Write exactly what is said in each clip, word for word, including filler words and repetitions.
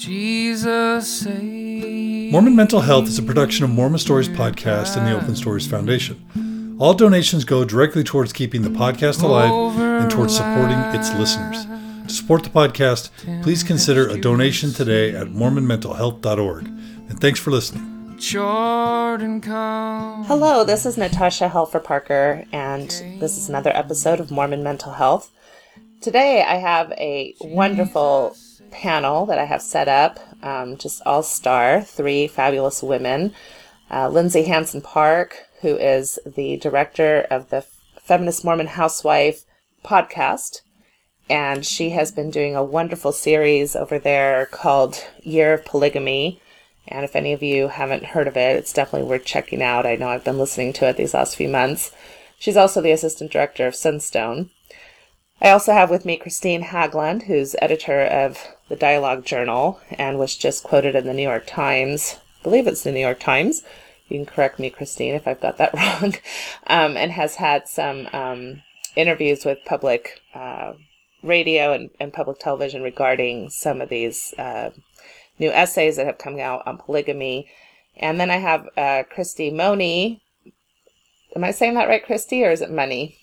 Jesus saved. Mormon Mental Health is a production of Mormon Stories Podcast and the Open Stories Foundation. All donations go directly towards keeping the podcast alive and towards supporting its listeners. To support the podcast, please consider a donation today at mormon mental health dot org. And thanks for listening. Jordan comes. Hello, this is Natasha Helfer Parker, and this is another episode of Mormon Mental Health. Today I have a wonderful panel that I have set up, um, just all-star, three fabulous women. Uh, Lindsay Hansen Park, who is the director of the Feminist Mormon Housewife podcast, and she has been doing a wonderful series over there called Year of Polygamy. And if any of you haven't heard of it, it's definitely worth checking out. I know I've been listening to it these last few months. She's also the assistant director of Sunstone. I also have with me Christine Hagland, who's editor of the Dialogue Journal and was just quoted in the New York Times. I believe it's the New York Times. You can correct me, Christine, if I've got that wrong. Um, and has had some um, interviews with public uh, radio and, and public television regarding some of these uh, new essays that have come out on polygamy. And then I have uh, Christy Money. Am I saying that right, Christy, or is it Money?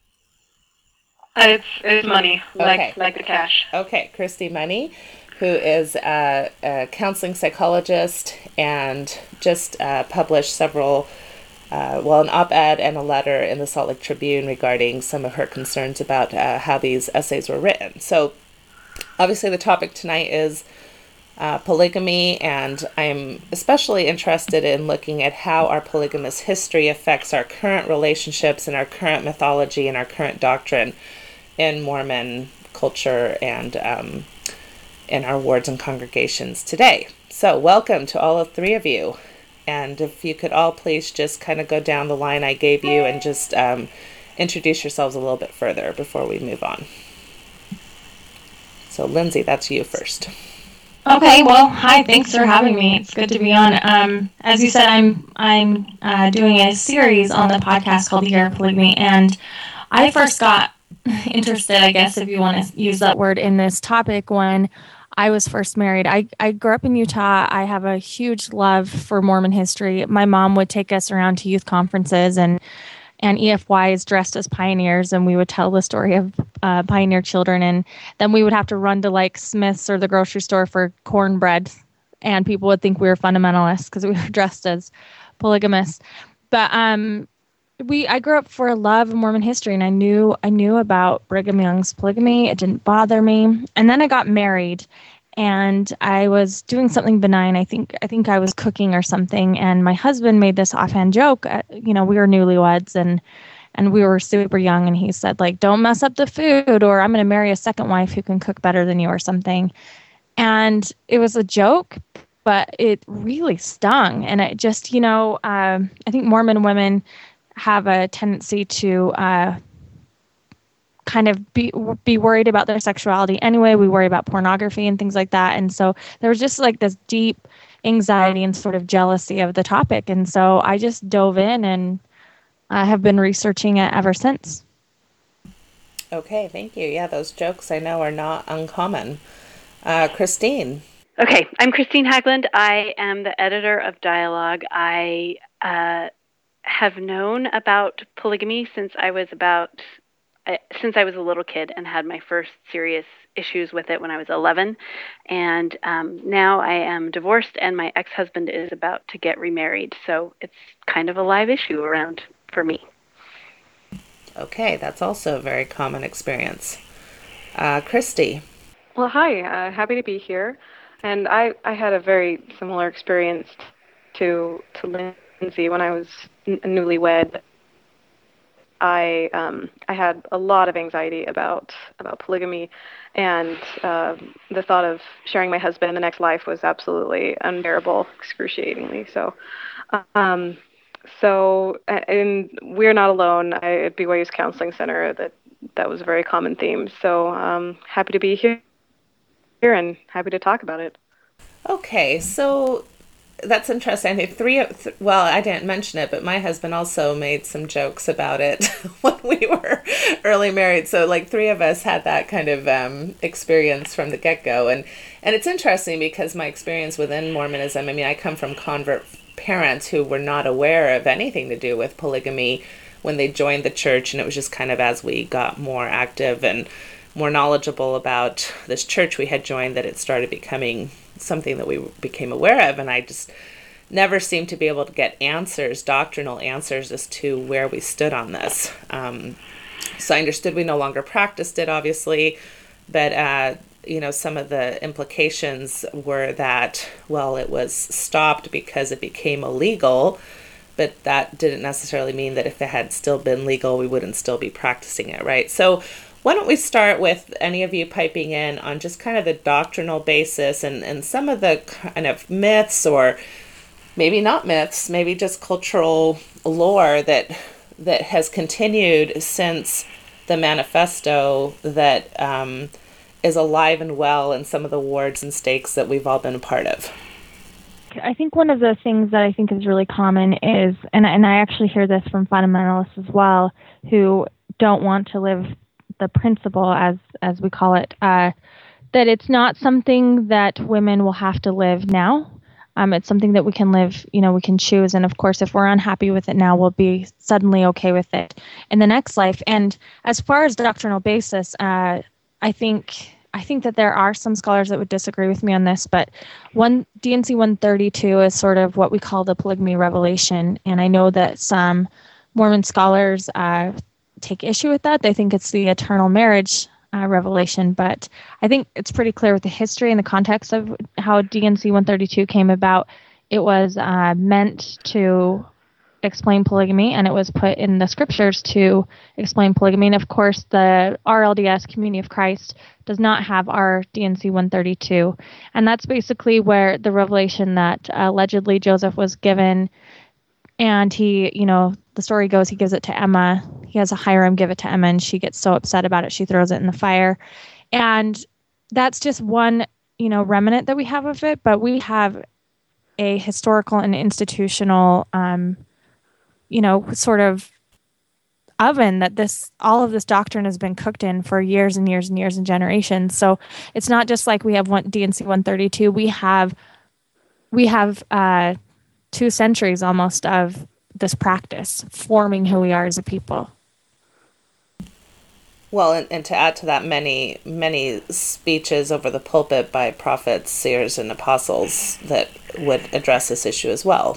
It's it's money, like Okay. like the cash. Okay, Christy Money, who is a, a counseling psychologist and just uh, published several, uh, well, an op-ed and a letter in the Salt Lake Tribune regarding some of her concerns about uh, how these essays were written. So, obviously, the topic tonight is uh, polygamy, and I'm especially interested in looking at how our polygamous history affects our current relationships and our current mythology and our current doctrine in Mormon culture and um, in our wards and congregations today. So welcome to all of three of you. And if you could all please just kind of go down the line I gave you and just um, introduce yourselves a little bit further before we move on. So Lindsay, that's you first. Okay, well, hi, thanks for having me. It's good to be on. Um, as you said, I'm I'm uh, doing a series on the podcast called Year of Polygamy, and I first got interested, I guess, if you want to use that word, in this topic when I was first married. I, I grew up in Utah. I have a huge love for Mormon history. My mom would take us around to youth conferences and and E F Ys dressed as pioneers, and we would tell the story of uh, pioneer children, and then we would have to run to like Smith's or the grocery store for cornbread, and people would think we were fundamentalists because we were dressed as polygamists. But um, we I grew up for a love of Mormon history, and I knew I knew about Brigham Young's polygamy. It didn't bother me, and then I got married. And I was doing something benign. I think I think I was cooking or something, and my husband made this offhand joke. Uh, you know, we were newlyweds, and and we were super young, and he said, like, "Don't mess up the food, or I'm going to marry a second wife who can cook better than you," or something. And it was a joke, but it really stung. And it just, you know, um, I think Mormon women have a tendency to Uh, kind of be be worried about their sexuality anyway. We worry about pornography and things like that. And so there was just like this deep anxiety and sort of jealousy of the topic. And so I just dove in, and I have been researching it ever since. Okay, thank you. Yeah, those jokes I know are not uncommon. Uh, Christine. Okay, I'm Christine Hagland. I am the editor of Dialogue. I uh, have known about polygamy since I was about I, since I was a little kid and had my first serious issues with it when I was eleven. And um, now I am divorced, and my ex-husband is about to get remarried. So it's kind of a live issue around for me. Okay, that's also a very common experience. Uh, Christy. Well, hi. Uh, happy to be here. And I, I had a very similar experience to to Lindsay when I was n- newlywed. I um, I had a lot of anxiety about about polygamy, and uh, the thought of sharing my husband in the next life was absolutely unbearable, excruciatingly so. Um, so, and we're not alone. I, at B Y U's Counseling Center, that that was a very common theme. So, um, happy to be here, here and happy to talk about it. Okay, so that's interesting. I think three of, th- well, I didn't mention it, but my husband also made some jokes about it when we were early married. So like three of us had that kind of um, experience from the get-go. And, and it's interesting because my experience within Mormonism, I mean, I come from convert parents who were not aware of anything to do with polygamy when they joined the church. And it was just kind of as we got more active and more knowledgeable about this church we had joined that it started becoming something that we became aware of. And I just never seemed to be able to get answers, doctrinal answers as to where we stood on this. Um, so I understood we no longer practiced it, obviously, but, uh, you know, some of the implications were that, well, it was stopped because it became illegal, but that didn't necessarily mean that if it had still been legal, we wouldn't still be practicing it, right? So why don't we start with any of you piping in on just kind of the doctrinal basis and, and some of the kind of myths, or maybe not myths, maybe just cultural lore that that has continued since the manifesto that um, is alive and well in some of the wards and stakes that we've all been a part of. I think one of the things that I think is really common is, and, and I actually hear this from fundamentalists as well, who don't want to live the principle, as as we call it, uh, that it's not something that women will have to live now. Um, it's something that we can live, you know, we can choose. And of course, if we're unhappy with it now, we'll be suddenly okay with it in the next life. And as far as doctrinal basis, uh, I think I think that there are some scholars that would disagree with me on this, but one D N C one thirty-two is sort of what we call the polygamy revelation. And I know that some Mormon scholars uh, take issue with that. They think it's the eternal marriage uh, revelation, but I think it's pretty clear with the history and the context of how D N C one thirty-two came about. It was uh, meant to explain polygamy, and it was put in the scriptures to explain polygamy. And of course, the R L D S, Community of Christ, does not have our D N C one thirty-two. And that's basically where the revelation that uh, allegedly Joseph was given, and he, you know, the story goes, he gives it to Emma. He has a Hiram give it to Emma, and she gets so upset about it, she throws it in the fire. And that's just one, you know, remnant that we have of it, but we have a historical and institutional um, you know, sort of oven that this, all of this doctrine has been cooked in for years and years and years and generations. So it's not just like we have one D N C one thirty-two. We have, we have uh, two centuries almost of this practice forming who we are as a people. Well, and, and to add to that, many, many speeches over the pulpit by prophets, seers, and apostles that would address this issue as well.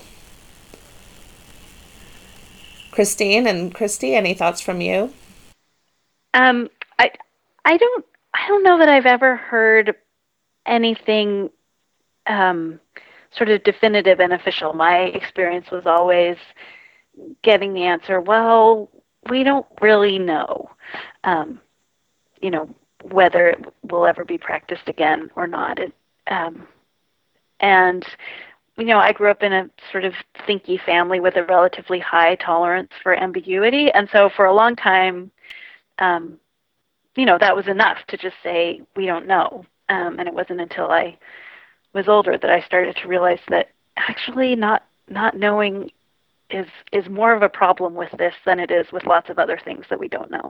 Christine and Christy, any thoughts from you? Um, I, I don't, I don't know that I've ever heard anything um, sort of definitive and official. My experience was always getting the answer, well, we don't really know, um, you know, whether it will ever be practiced again or not. It, um, and you know, I grew up in a sort of thinky family with a relatively high tolerance for ambiguity. And so for a long time, um, you know, that was enough to just say, we don't know. Um, and it wasn't until I was older that I started to realize that actually not not knowing is is more of a problem with this than it is with lots of other things that we don't know.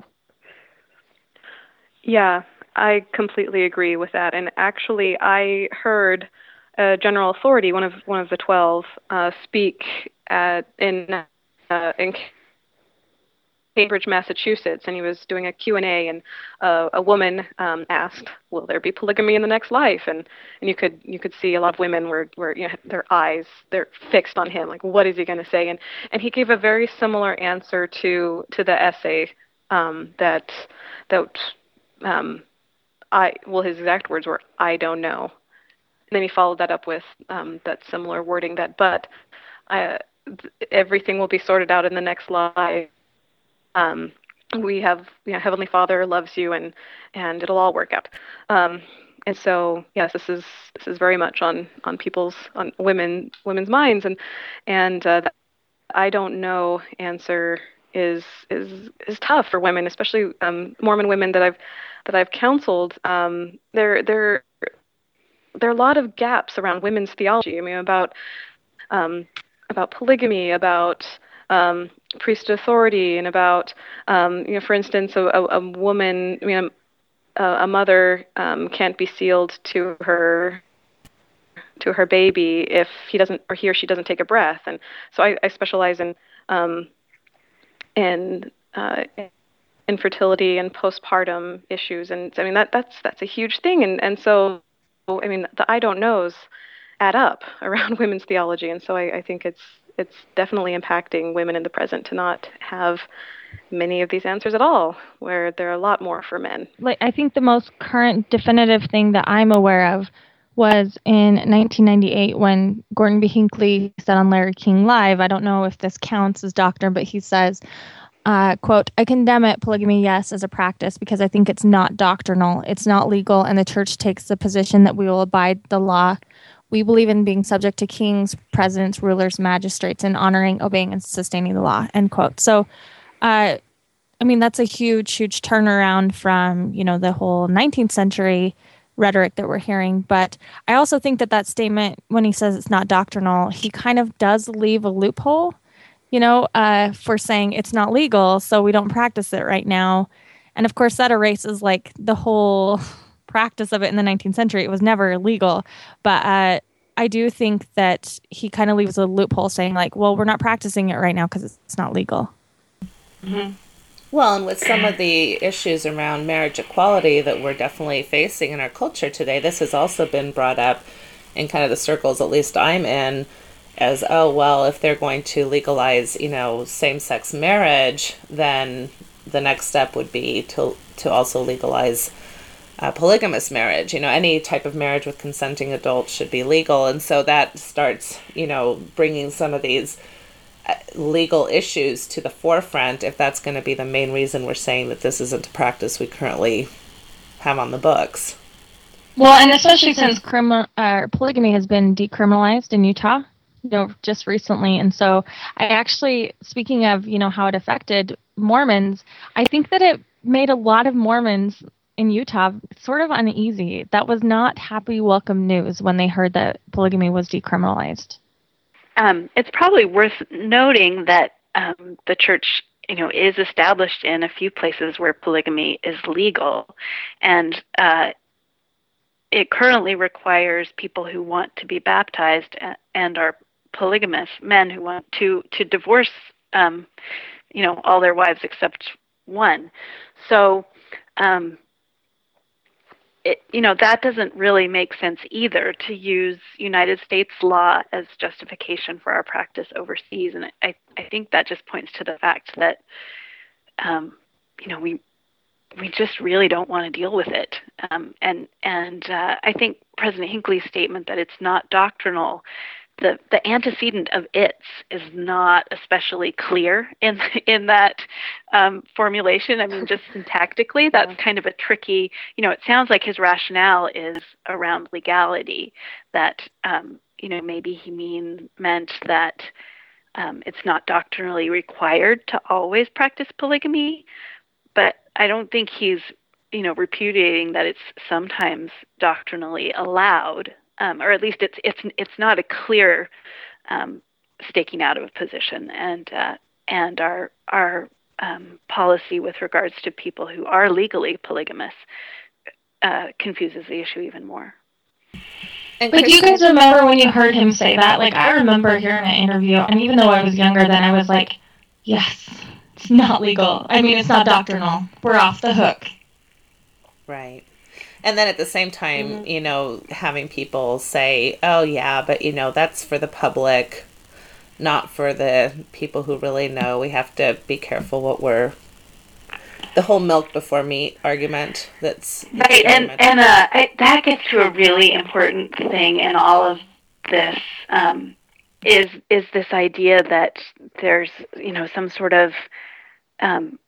Yeah, I completely agree with that. And actually, I heard Uh, General Authority, one of one of the twelve, uh, speak at, in uh, in Cambridge, Massachusetts, and he was doing a Q and A, and uh, a woman um, asked, "Will there be polygamy in the next life?" And and you could you could see a lot of women were were you know their eyes they're fixed on him, like what is he going to say? And and he gave a very similar answer to to the essay um, that that um, I well his exact words were, "I don't know." And then he followed that up with um, that similar wording that, but uh, th- everything will be sorted out in the next life. Um, we have, you know, Heavenly Father loves you, and and it'll all work out. Um, and so, yes, this is this is very much on on people's on women women's minds, and and uh, the I don't know answer is is is tough for women, especially um, Mormon women that I've that I've counseled. Um, they're they're there are a lot of gaps around women's theology. I mean, about um, about polygamy, about um, priesthood authority, and about, um, you know, for instance, a, a, a woman, I mean, a, a mother um, can't be sealed to her to her baby if he doesn't or he or she doesn't take a breath. And so I, I specialize in um, in uh, infertility and postpartum issues, and I mean that that's that's a huge thing. And and so I mean the I don't knows add up around women's theology, and so I, I think it's it's definitely impacting women in the present to not have many of these answers at all, where there are a lot more for men. Like, I think the most current definitive thing that I'm aware of was in nineteen ninety-eight when Gordon B. Hinckley said on Larry King Live, I don't know if this counts as doctrine, but he says, uh, quote, I condemn it, polygamy, yes, as a practice, because I think it's not doctrinal, it's not legal, and the church takes the position that we will abide the law. We believe in being subject to kings, presidents, rulers, magistrates, and honoring, obeying, and sustaining the law, end quote. So, uh, I mean, that's a huge, huge turnaround from, you know, the whole nineteenth century rhetoric that we're hearing. But I also think that that statement, when he says it's not doctrinal, he kind of does leave a loophole, you know, uh, for saying it's not legal, so we don't practice it right now. And of course, that erases like the whole practice of it in the nineteenth century. It was never illegal. But uh, I do think that he kind of leaves a loophole saying like, well, we're not practicing it right now because it's not legal. Mm-hmm. Well, and with some of the issues around marriage equality that we're definitely facing in our culture today, this has also been brought up in kind of the circles, at least I'm in, as, oh, well, if they're going to legalize, you know, same-sex marriage, then the next step would be to to also legalize uh, polygamous marriage. You know, any type of marriage with consenting adults should be legal. And so that starts, you know, bringing some of these legal issues to the forefront, if that's going to be the main reason we're saying that this isn't a practice we currently have on the books. Well, and especially since criminal uh, polygamy has been decriminalized in Utah, you know, just recently. And so I actually, speaking of, you know, how it affected Mormons, I think that it made a lot of Mormons in Utah sort of uneasy. That was not happy, welcome news when they heard that polygamy was decriminalized. Um, it's probably worth noting that um, the church, you know, is established in a few places where polygamy is legal, and uh, it currently requires people who want to be baptized and are polygamous, men who want to to divorce, um, you know, all their wives except one. So, um, It, you know, that doesn't really make sense either, to use United States law as justification for our practice overseas. And I, I think that just points to the fact that, um, you know, we we just really don't want to deal with it. Um, and and uh, I think President Hinckley's statement that it's not doctrinal, the the antecedent of its is not especially clear in in that um, formulation. I mean, just syntactically, that's kind of a tricky, you know, it sounds like his rationale is around legality, that, um, you know, maybe he mean meant that um, it's not doctrinally required to always practice polygamy, but I don't think he's, you know, repudiating that it's sometimes doctrinally allowed. Um, or at least it's it's it's not a clear um, staking out of a position, and uh, and our our um, policy with regards to people who are legally polygamous uh, confuses the issue even more. And but do you guys remember when you heard him say that? Like, I remember hearing an interview, and even though I was younger then, I was like, yes, it's not legal. I mean, it's not doctrinal. We're off the hook. Right. And then at the same time, Mm-hmm. you know, having people say, oh, yeah, but, you know, that's for the public, not for the people who really know. We have to be careful what we're, the whole milk before meat argument that's right. And, and uh, I, that gets to a really important thing in all of this, um, is, is this idea that there's, you know, some sort of um,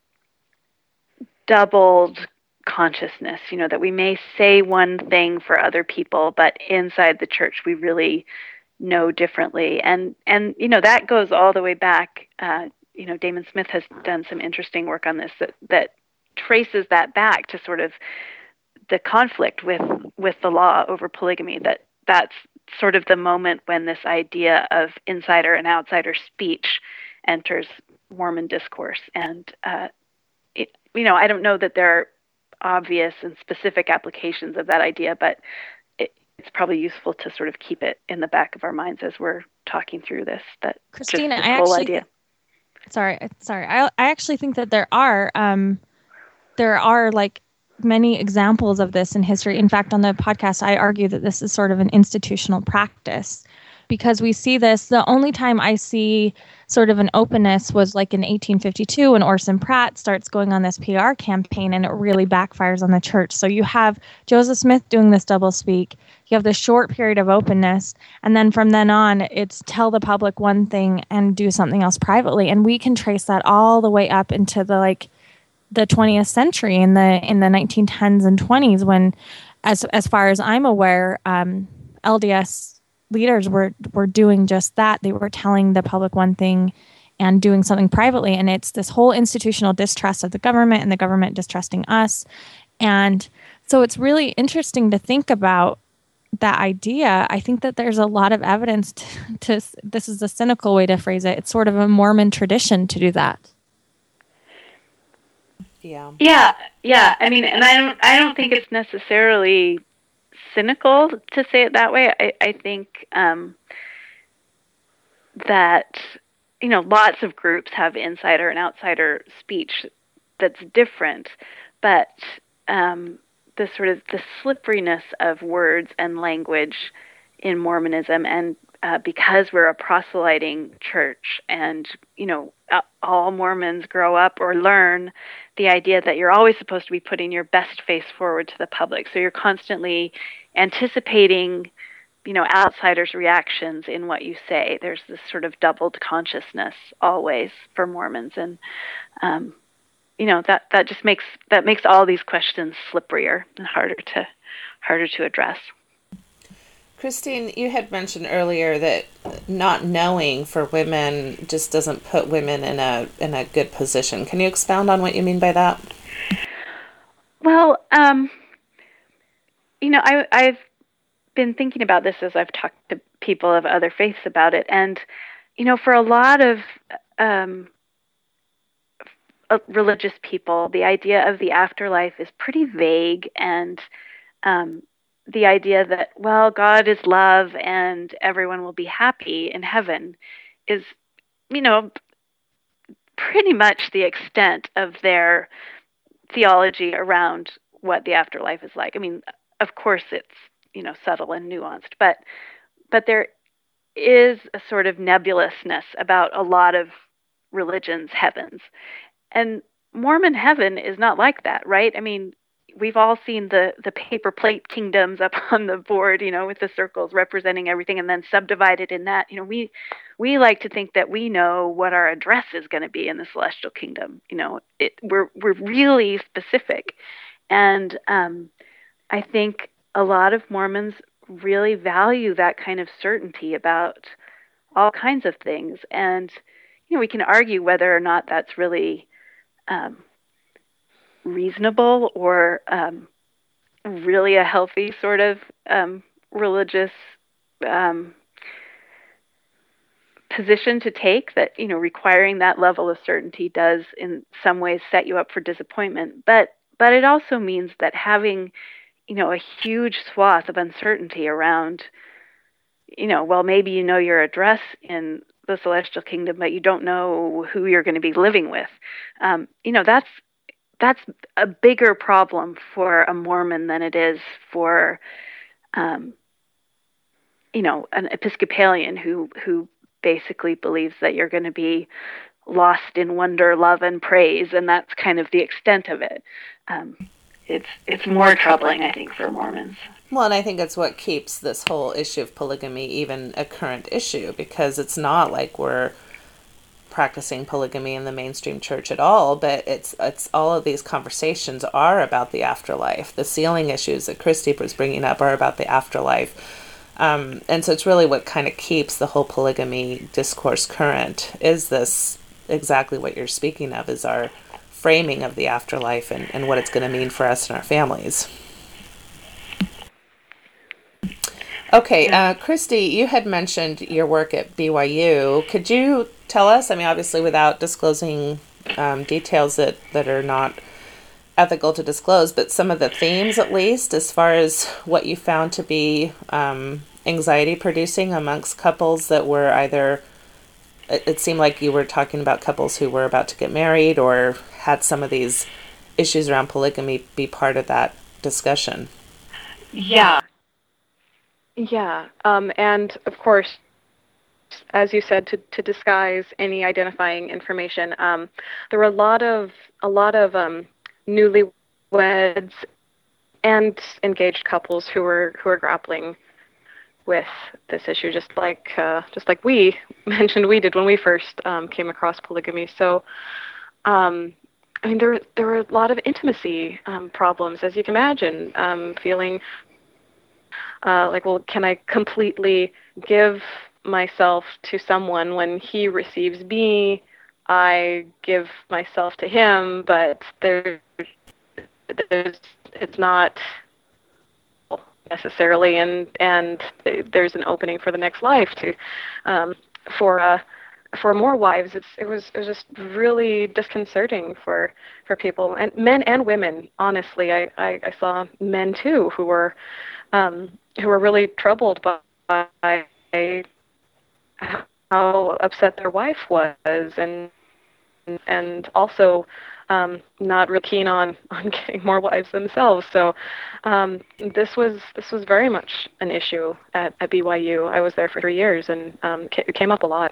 doubled consciousness, you know, that we may say one thing for other people, but inside the church we really know differently. And, and you know, that goes all the way back. Uh, you know, Damon Smith has done some interesting work on this that, that traces that back to sort of the conflict with, with the law over polygamy, that that's sort of the moment when this idea of insider and outsider speech enters Mormon discourse. And, uh, it, you know, I don't know that there are obvious and specific applications of that idea, but it, it's probably useful to sort of keep it in the back of our minds as we're talking through this. That Christina, just this I whole actually, idea. sorry, sorry, I I actually think that there are um, there are like many examples of this in history. In fact, on the podcast, I argue that this is sort of an institutional practice, because we see this. The only time I see sort of an openness was like in eighteen fifty-two when Orson Pratt starts going on this P R campaign, and it really backfires on the church. So you have Joseph Smith doing this doublespeak. You have this short period of openness, and then from then on, it's tell the public one thing and do something else privately. And we can trace that all the way up into the like the twentieth century, in the in the nineteen tens and twenties, when, as as far as I'm aware, um, L D S leaders were were doing just that. They were telling the public one thing and doing something privately. And it's this whole institutional distrust of the government and the government distrusting us. And so it's really interesting to think about that idea. I think that there's a lot of evidence to, to this is a cynical way to phrase it. It's sort of a Mormon tradition to do that. Yeah. Yeah, yeah. I mean, and I don't, I don't think it's necessarily cynical to say it that way. I, I think um, that, you know, lots of groups have insider and outsider speech that's different, but um, the sort of the slipperiness of words and language in Mormonism, and uh, because we're a proselyting church, and, you know, all Mormons grow up or learn the idea that you're always supposed to be putting your best face forward to the public. So you're constantly anticipating, you know, outsiders' reactions in what you say. There's this sort of doubled consciousness always for Mormons. And, um, you know, that, that just makes, that makes all these questions slipperier and harder to, harder to address. Christine, you had mentioned earlier that not knowing for women just doesn't put women in a in a good position. Can you expound on what you mean by that? Well, um, you know, I, I've been thinking about this as I've talked to people of other faiths about it. And, you know, for a lot of um, religious people, the idea of the afterlife is pretty vague, and um the idea that, well, God is love and everyone will be happy in heaven is, you know, pretty much the extent of their theology around what the afterlife is like. I mean, of course it's, you know, subtle and nuanced, but but there is a sort of nebulousness about a lot of religions' heavens. And Mormon heaven is not like that, right? I mean, we've all seen the, the paper plate kingdoms up on the board, you know, with the circles representing everything, and then subdivided in that. You know, we we like to think that we know what our address is going to be in the celestial kingdom. You know, it, we're we're really specific, and um, I think a lot of Mormons really value that kind of certainty about all kinds of things. And you know, we can argue whether or not that's really um, reasonable or um, really a healthy sort of um, religious um, position to take, that, you know, requiring that level of certainty does in some ways set you up for disappointment. But but it also means that having, you know, a huge swath of uncertainty around, you know, well, maybe you know your address in the celestial kingdom, but you don't know who you're going to be living with. Um, you know, that's that's a bigger problem for a Mormon than it is for, um, you know, an Episcopalian who who basically believes that you're going to be lost in wonder, love, and praise, and that's kind of the extent of it. Um, it's it's more troubling, I think, for Mormons. Well, and I think it's what keeps this whole issue of polygamy even a current issue, because it's not like we're practicing polygamy in the mainstream church at all, but it's it's all of these conversations are about the afterlife. The sealing issues that Christy was bringing up are about the afterlife. Um, and so it's really what kind of keeps the whole polygamy discourse current, is this exactly what you're speaking of, is our framing of the afterlife and, and what it's going to mean for us and our families. Okay, uh, Christy, you had mentioned your work at B Y U. Could you tell us, I mean, obviously without disclosing um, details that, that are not ethical to disclose, but some of the themes at least, as far as what you found to be um, anxiety producing amongst couples that were either, it, it seemed like you were talking about couples who were about to get married or had some of these issues around polygamy be part of that discussion. Yeah. Yeah. Um, and of course, as you said, to, to disguise any identifying information, um, there were a lot of a lot of um, newlyweds and engaged couples who were who were grappling with this issue, just like uh, just like we mentioned we did when we first um, came across polygamy. So, um, I mean, there there were a lot of intimacy um, problems, as you can imagine, um, feeling uh, like, well, can I completely give myself to someone when he receives me? I give myself to him, but there, there's it's not necessarily, and and there's an opening for the next life to um, for uh, for more wives. It's it was it was just really disconcerting for for people, and men and women. Honestly, I I, I saw men too who were um, who were really troubled by, by how upset their wife was, and and also um, not real keen on, on getting more wives themselves. So um, this was this was very much an issue at, at B Y U. I was there for three years, and um, it came up a lot.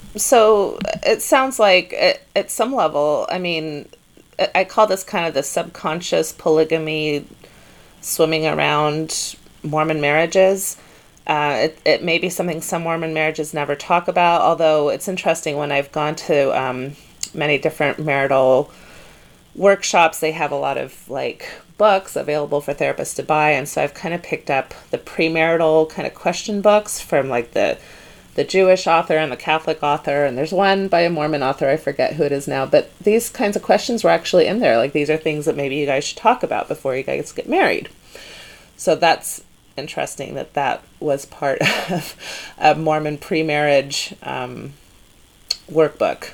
So it sounds like at, at some level, I mean, I call this kind of the subconscious polygamy swimming around Mormon marriages. Uh, it, it may be something some Mormon marriages never talk about, although it's interesting when I've gone to um, many different marital workshops, they have a lot of like books available for therapists to buy, and so I've kind of picked up the premarital kind of question books from like the the Jewish author and the Catholic author, and there's one by a Mormon author, I forget who it is now, but these kinds of questions were actually in there. Like, these are things that maybe you guys should talk about before you guys get married. So that's interesting that that was part of a Mormon pre-marriage um, workbook.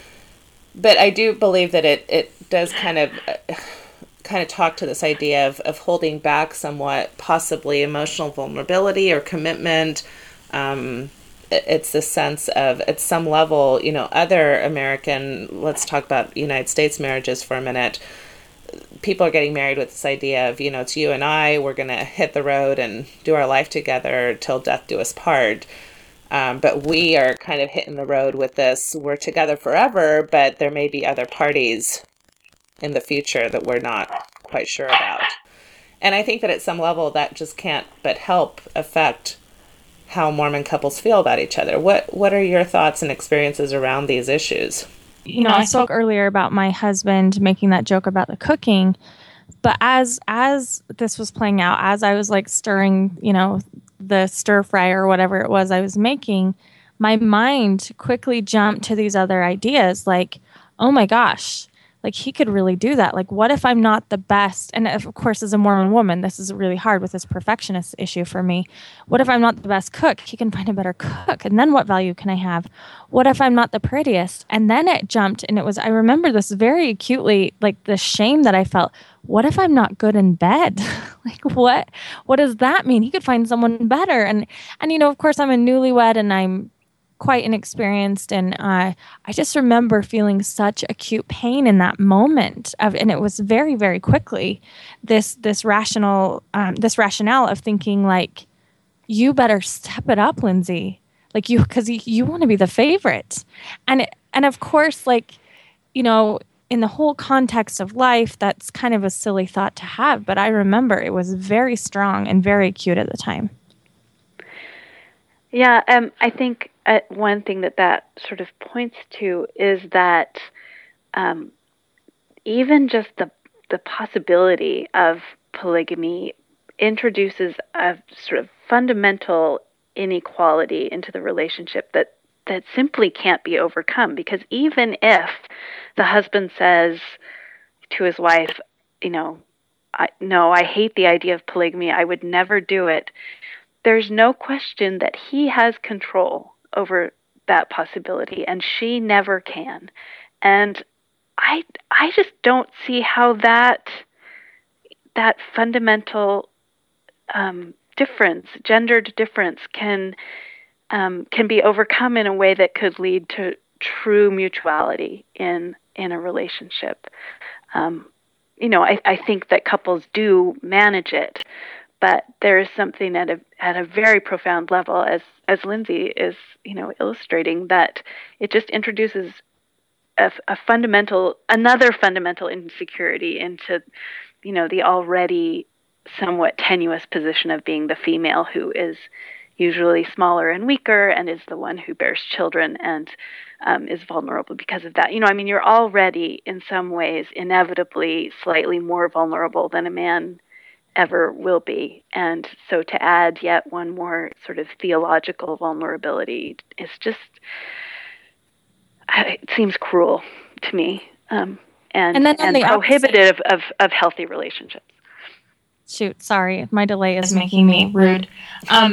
But I do believe that it, it does kind of uh, kind of talk to this idea of, of holding back somewhat, possibly emotional vulnerability or commitment. Um, it's the sense of, at some level, you know, other American, let's talk about United States marriages for a minute. People are getting married with this idea of, you know, it's you and I, we're going to hit the road and do our life together till death do us part. Um, but we are kind of hitting the road with this, we're together forever, but there may be other parties in the future that we're not quite sure about. And I think that at some level that just can't but help affect how Mormon couples feel about each other. What what are your thoughts and experiences around these issues? You know, I spoke earlier about my husband making that joke about the cooking, but as as this was playing out, as I was like stirring, you know, the stir fry or whatever it was I was making, my mind quickly jumped to these other ideas like, oh my gosh, like he could really do that. Like, what if I'm not the best? And of course, as a Mormon woman, this is really hard with this perfectionist issue for me. What if I'm not the best cook? He can find a better cook. And then what value can I have? What if I'm not the prettiest? And then it jumped, and it was, I remember this very acutely, like the shame that I felt. What if I'm not good in bed? Like, what, what does that mean? He could find someone better. And, and, you know, of course I'm a newlywed and I'm quite inexperienced. And uh, I just remember feeling such acute pain in that moment of, and it was very, very quickly this, this rational, um, this rationale of thinking like, you better step it up, Lindsay. Like you, cause you, you want to be the favorite. And, it, and of course, like, you know, in the whole context of life, that's kind of a silly thought to have, but I remember it was very strong and very acute at the time. Yeah, um, I think uh, one thing that that sort of points to is that um, even just the the possibility of polygamy introduces a sort of fundamental inequality into the relationship that that simply can't be overcome. Because even if the husband says to his wife, you know, I, no, I hate the idea of polygamy, I would never do it. there's no question that he has control over that possibility, and she never can. And I I just don't see how that that fundamental um, difference, gendered difference, can um, can be overcome in a way that could lead to true mutuality in in a relationship. Um, you know, I, I think that couples do manage it, but there is something at a at a very profound level, as as Lindsay is, you know, illustrating, that it just introduces a, a fundamental, another fundamental insecurity into, you know, the already somewhat tenuous position of being the female who is usually smaller and weaker and is the one who bears children and um, is vulnerable because of that. You know, I mean, you're already in some ways inevitably slightly more vulnerable than a man ever will be. And so to add yet one more sort of theological vulnerability is just, it seems cruel to me, um, and, And then on and the opposite- prohibitive of, of healthy relationships. Shoot, sorry, my delay is making me rude. Um,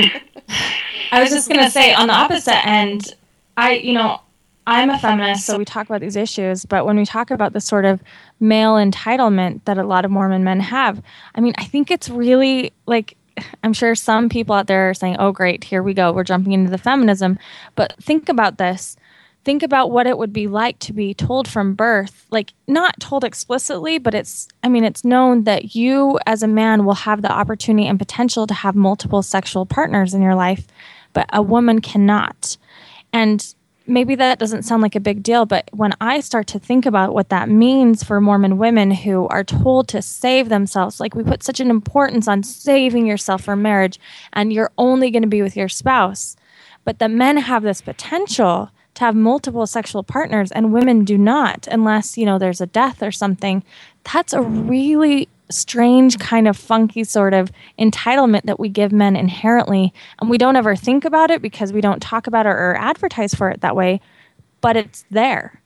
I was just gonna say, on the opposite end, I, you know, I'm a feminist, so we talk about these issues, but when we talk about the sort of male entitlement that a lot of Mormon men have, I mean, I think it's really, like, I'm sure some people out there are saying, oh, great, here we go, we're jumping into the feminism, but think about this. Think about what it would be like to be told from birth, like not told explicitly, but it's, I mean, it's known that you as a man will have the opportunity and potential to have multiple sexual partners in your life, but a woman cannot. And maybe that doesn't sound like a big deal, but when I start to think about what that means for Mormon women who are told to save themselves, like we put such an importance on saving yourself for marriage and you're only going to be with your spouse, but the men have this potential to have multiple sexual partners and women do not, unless, you know, there's a death or something. That's a really strange kind of funky sort of entitlement that we give men inherently. And we don't ever think about it because we don't talk about it or advertise for it that way, but it's there.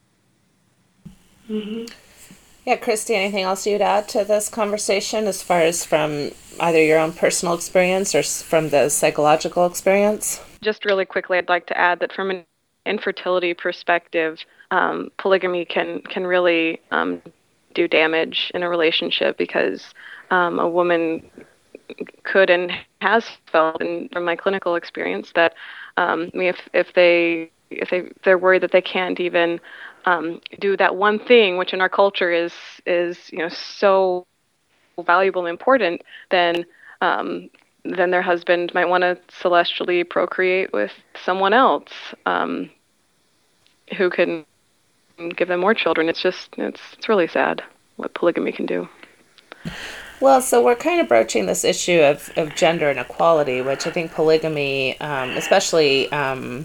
Mm-hmm. Yeah, Christy, anything else you'd add to this conversation as far as from either your own personal experience or from the psychological experience? Just really quickly, I'd like to add that from an infertility perspective, um, polygamy can can really um, do damage in a relationship because um, a woman could and has felt, in, from my clinical experience, that um, I mean, if if they if they they're worried that they can't even um, do that one thing, which in our culture is is you know so valuable and important, then um, then their husband might want to celestially procreate with someone else um, who can give them more children. It's just, it's it's really sad what polygamy can do. Well, so we're kind of broaching this issue of, of gender inequality, which I think polygamy, um, especially um,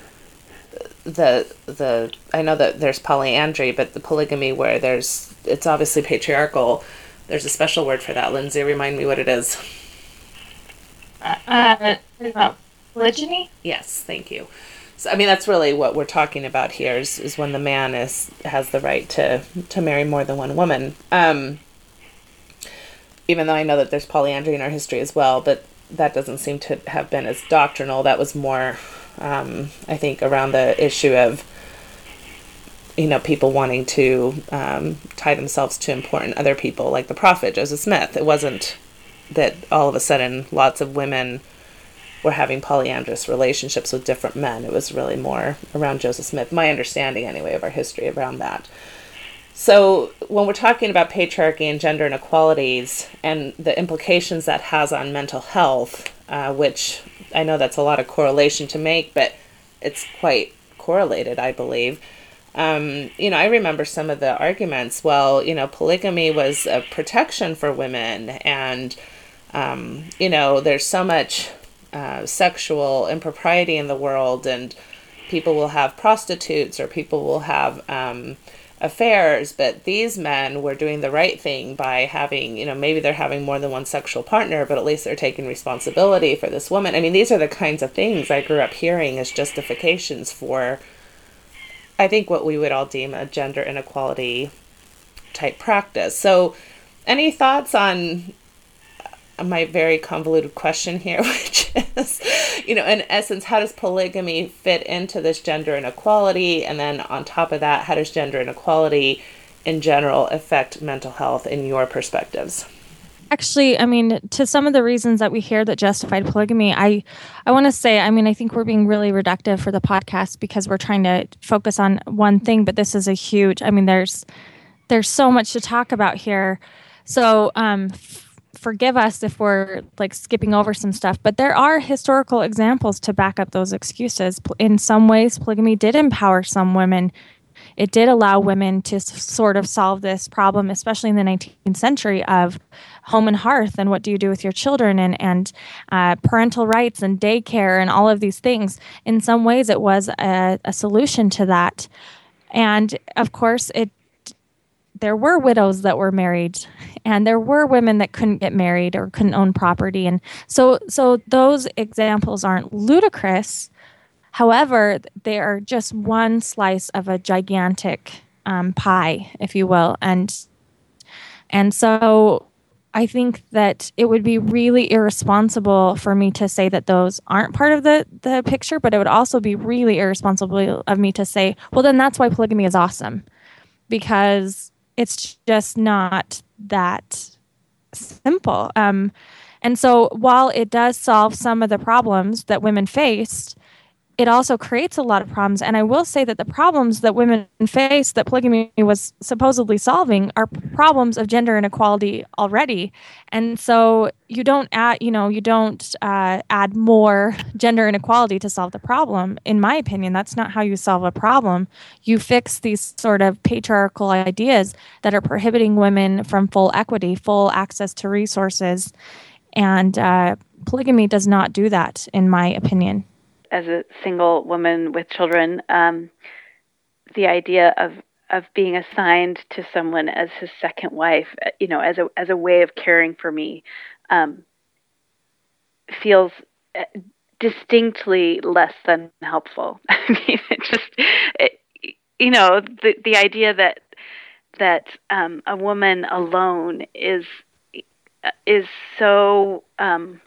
the the I know that there's polyandry, but the polygamy where there's it's obviously patriarchal. There's a special word for that. Lindsay, remind me what it is. Uh, about polygyny? Yes, thank you. So, I mean, that's really what we're talking about here is, is when the man is has the right to, to marry more than one woman. Um, even though I know that there's polyandry in our history as well, but that doesn't seem to have been as doctrinal. That was more, um, I think, around the issue of, you know, people wanting to um, tie themselves to important other people, like the prophet Joseph Smith. It wasn't that all of a sudden lots of women were having polyandrous relationships with different men. It was really more around Joseph Smith, my understanding anyway of our history around that. So when we're talking about patriarchy and gender inequalities and the implications that has on mental health, uh, which I know that's a lot of correlation to make, but it's quite correlated, I believe. Um, you know, I remember some of the arguments, well, you know, polygamy was a protection for women and, um, you know, there's so much uh, sexual impropriety in the world and people will have prostitutes or people will have um, affairs, but these men were doing the right thing by having, you know, maybe they're having more than one sexual partner, but at least they're taking responsibility for this woman. I mean, these are the kinds of things I grew up hearing as justifications for, I think, what we would all deem a gender inequality type practice. So any thoughts on my very convoluted question here, which is, you know, in essence, how does polygamy fit into this gender inequality? And then on top of that, how does gender inequality in general affect mental health in your perspectives? Actually, I mean, to some of the reasons that we hear that justified polygamy, I, I want to say, I mean, I think we're being really reductive for the podcast because we're trying to focus on one thing, but this is a huge, I mean, there's, there's so much to talk about here. So, um, f- forgive us if we're like skipping over some stuff, but there are historical examples to back up those excuses. In some ways, polygamy did empower some women. It did allow women to s- sort of solve this problem, especially in the nineteenth century, of home and hearth and what do you do with your children, and, and uh, parental rights and daycare and all of these things. In some ways, it was a, a solution to that. And of course, it there were widows that were married, and there were women that couldn't get married or couldn't own property. And so, so those examples aren't ludicrous. However, they are just one slice of a gigantic um, pie, if you will. And and so I think that it would be really irresponsible for me to say that those aren't part of the, the picture, but it would also be really irresponsible of me to say, well, then that's why polygamy is awesome, because it's just not that simple. Um, and so while it does solve some of the problems that women faced, it also creates a lot of problems. And I will say that the problems that women face that polygamy was supposedly solving are problems of gender inequality already. And so you don't add, you know, you don't uh, add more gender inequality to solve the problem. In my opinion, that's not how you solve a problem. You fix these sort of patriarchal ideas that are prohibiting women from full equity, full access to resources. And uh, polygamy does not do that, in my opinion. As a single woman with children, um, the idea of of being assigned to someone as his second wife, you know, as a as a way of caring for me, um, feels distinctly less than helpful. I mean, it just, it, you know, the the idea that that um, a woman alone is is so. Um,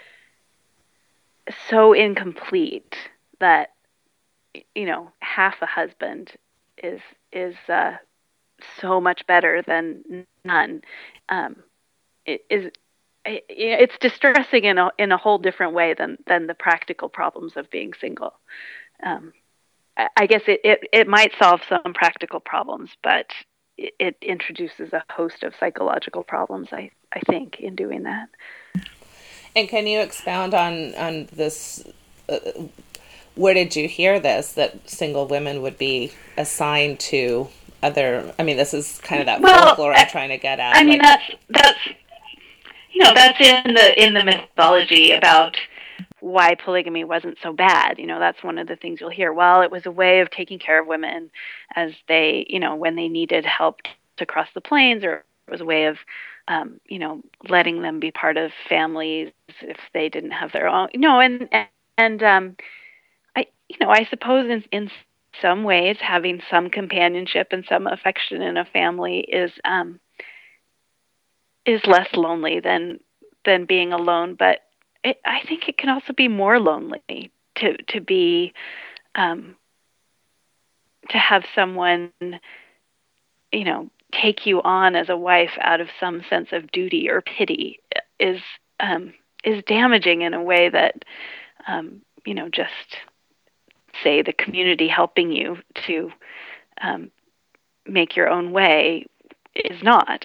so incomplete that, you know, half a husband is is uh, so much better than none. Um, it is it, it's distressing in a in a whole different way than than the practical problems of being single. Um, I, I guess it, it it might solve some practical problems, but it, it introduces a host of psychological problems, I I think, in doing that. And can you expound on, on this? Uh, where did you hear this, that single women would be assigned to other? I mean, this is kind of that well, folklore I'm trying to get at. I mean, like, that's that's you know that's in the in the mythology about why polygamy wasn't so bad. You know, that's one of the things you'll hear. Well, it was a way of taking care of women as they, you know, when they needed help to cross the plains, or it was a way of Um, you know, letting them be part of families if they didn't have their own, you know, and, and, and um, I, you know, I suppose in, in some ways having some companionship and some affection in a family is, um, is less lonely than, than being alone. But it, I think it can also be more lonely to, to be, um, to have someone, you know, take you on as a wife out of some sense of duty or pity is um, is damaging in a way that um, you know, just say the community helping you to um, make your own way is not.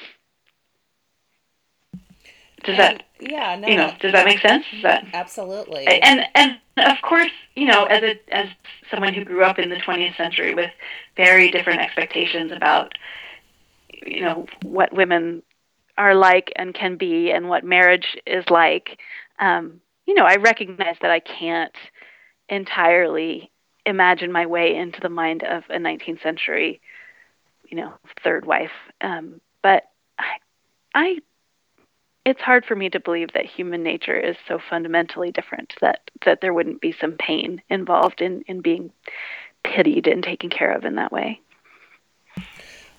Does and, that yeah, no, you know? Does that make sense? Is that absolutely? and and of course, you know, as a as someone who grew up in the twentieth century with very different expectations about, you know, what women are like and can be and what marriage is like, um, you know, I recognize that I can't entirely imagine my way into the mind of a nineteenth century, you know, third wife. Um, but I, I, it's hard for me to believe that human nature is so fundamentally different that, that there wouldn't be some pain involved in, in being pitied and taken care of in that way.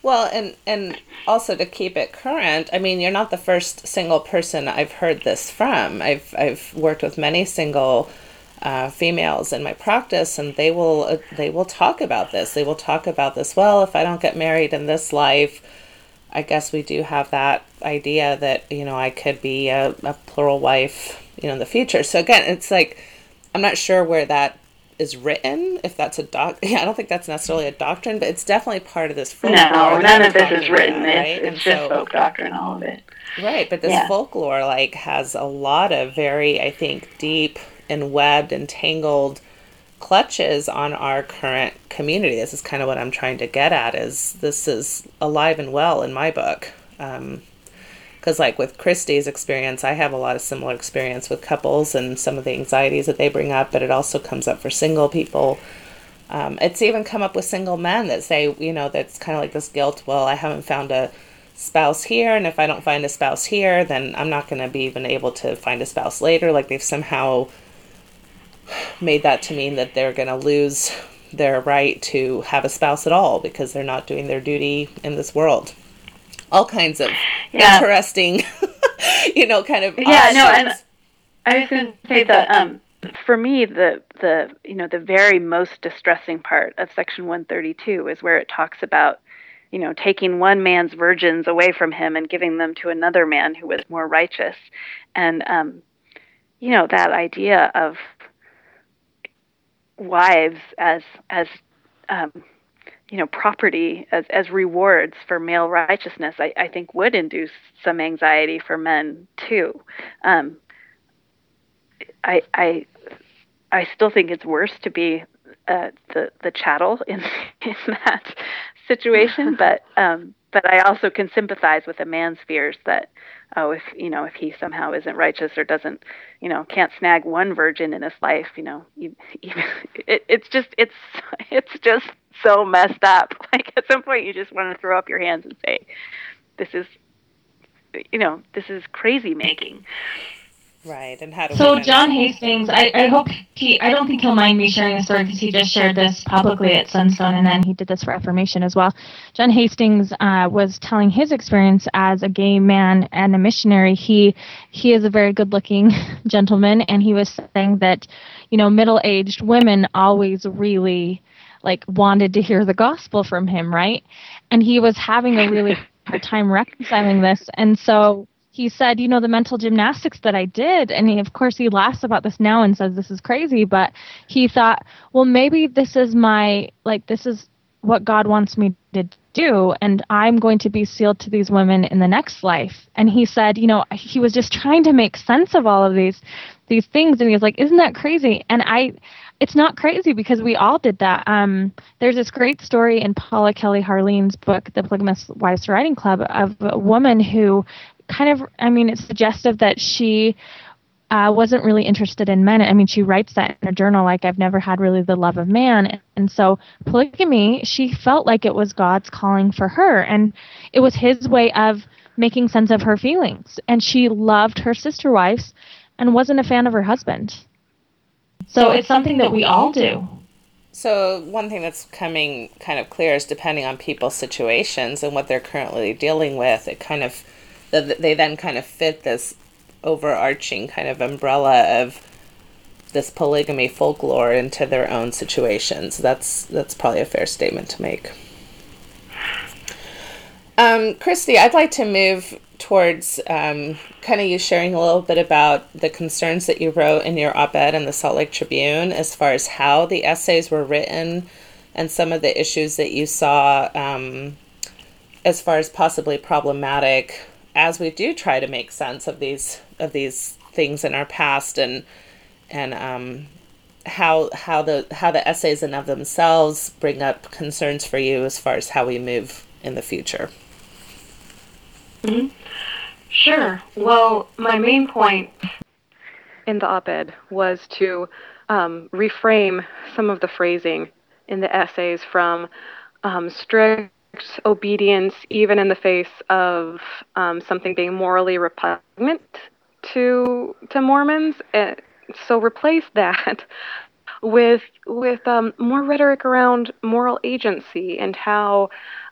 Well, and and also to keep it current, I mean, you're not the first single person I've heard this from. I've I've worked with many single uh, females in my practice, and they will uh, they will talk about this. They will talk about this. Well, if I don't get married in this life, I guess we do have that idea that, you know, I could be a, a plural wife, you know, in the future. So again, it's like, I'm not sure where that is written, if that's a doc. Yeah, I don't think that's necessarily a doctrine, but it's definitely part of this folklore. No, none of this is written. About, right? It's, it's just so, folk doctrine, all of it. Right, but this yeah. folklore like has a lot of very, I think, deep and webbed and tangled clutches on our current community. This is kind of what I'm trying to get at, is this is alive and well in my book. Um, Because like with Christy's experience, I have a lot of similar experience with couples and some of the anxieties that they bring up, but it also comes up for single people. Um, it's even come up with single men that say, you know, that's kind of like this guilt. Well, I haven't found a spouse here, and if I don't find a spouse here, then I'm not going to be even able to find a spouse later. Like they've somehow made that to mean that they're going to lose their right to have a spouse at all because they're not doing their duty in this world. All kinds of yeah. interesting, you know, kind of. Yeah, no, and I was going to say that um, for me, the the you know the very most distressing part of Section one thirty-two is where it talks about, you know, taking one man's virgins away from him and giving them to another man who was more righteous, and um, you know, that idea of wives as as um, you know, property as, as rewards for male righteousness, I, I think would induce some anxiety for men too. Um, I, I, I still think it's worse to be uh, the the chattel in in that situation, but um, but I also can sympathize with a man's fears that, oh, if you know, if he somehow isn't righteous or doesn't, you know, can't snag one virgin in his life, you know, even, it, it's just it's it's just. so messed up. Like at some point you just want to throw up your hands and say, this is, you know, this is crazy making. Right. And how do so we John Hastings, I, I hope he, I don't think he'll mind me sharing the story because he just shared this publicly at Sunstone and then he did this for Affirmation as well. John Hastings uh, was telling his experience as a gay man and a missionary. He, he is a very good looking gentleman, and he was saying that, you know, middle-aged women always really like wanted to hear the gospel from him, right? And he was having a really hard time reconciling this. And so he said, you know, the mental gymnastics that I did, and he, of course he laughs about this now and says this is crazy, but he thought, well, maybe this is my, like, this is what God wants me to do, and I'm going to be sealed to these women in the next life. And he said, you know, he was just trying to make sense of all of these these things, and he was like, isn't that crazy? And I, it's not crazy because we all did that. Um, there's this great story in Paula Kelly Harleen's book, The Polygamous Wives Writing Club, of a woman who kind of, I mean, it's suggestive that she uh, wasn't really interested in men. I mean, she writes that in her journal, like, I've never had really the love of man. And so polygamy, she felt like it was God's calling for her. And it was his way of making sense of her feelings. And she loved her sister wives and wasn't a fan of her husband. So it's something that we all do. So one thing that's coming kind of clear is depending on people's situations and what they're currently dealing with, it kind of, they then kind of fit this overarching kind of umbrella of this polygamy folklore into their own situations. That's that's probably a fair statement to make. Um, Christy, I'd like to move towards um, kind of you sharing a little bit about the concerns that you wrote in your op-ed in the Salt Lake Tribune as far as how the essays were written and some of the issues that you saw um, as far as possibly problematic as we do try to make sense of these of these things in our past, and and um, how how the how the essays in of themselves bring up concerns for you as far as how we move in the future. Mm-hmm. Sure. Well, my main point in the op-ed was to um, reframe some of the phrasing in the essays from um, strict obedience, even in the face of um, something being morally repugnant to to Mormons. Uh, so replace that with with um, more rhetoric around moral agency and how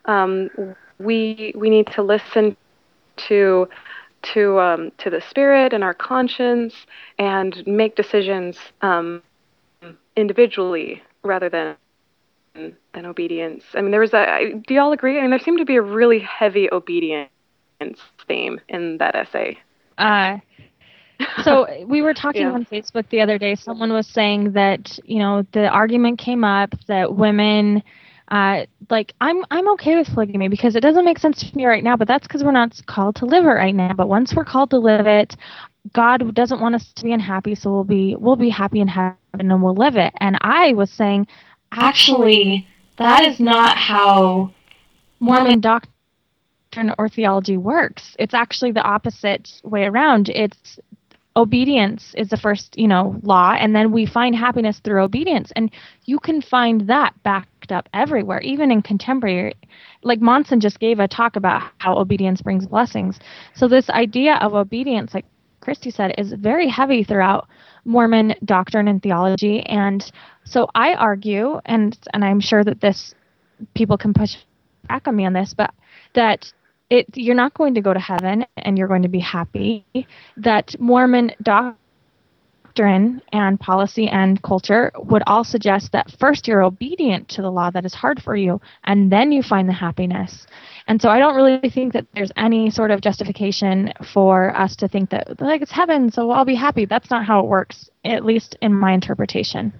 Um, we we need to listen to to um, to the spirit and our conscience and make decisions um, individually rather than than obedience. I mean, there was a. I, do y'all agree? I mean, there seemed to be a really heavy obedience theme in that essay. Uh, so we were talking Yeah. on Facebook the other day. Someone was saying that, you know, the argument came up that women, uh, like, I'm I'm okay with polygamy because it doesn't make sense to me right now, but that's because we're not called to live it right now. But once we're called to live it, God doesn't want us to be unhappy, so we'll be we'll be happy in heaven and we'll live it. And I was saying, actually, that is not how Mormon doctrine or theology works. It's actually the opposite way around. It's obedience is the first, you know, law, and then we find happiness through obedience. And you can find that backed up everywhere, even in contemporary. Like Monson just gave a talk about how obedience brings blessings. So this idea of obedience, like Christy said, is very heavy throughout Mormon doctrine and theology. And so I argue, and and I'm sure that this people can push back on me on this, but that it you're not going to go to heaven and you're going to be happy. That Mormon doctrine and policy and culture would all suggest that first you're obedient to the law that is hard for you, and then you find the happiness. And so I don't really think that there's any sort of justification for us to think that, like, it's heaven, so I'll be happy. That's not how it works, at least in my interpretation.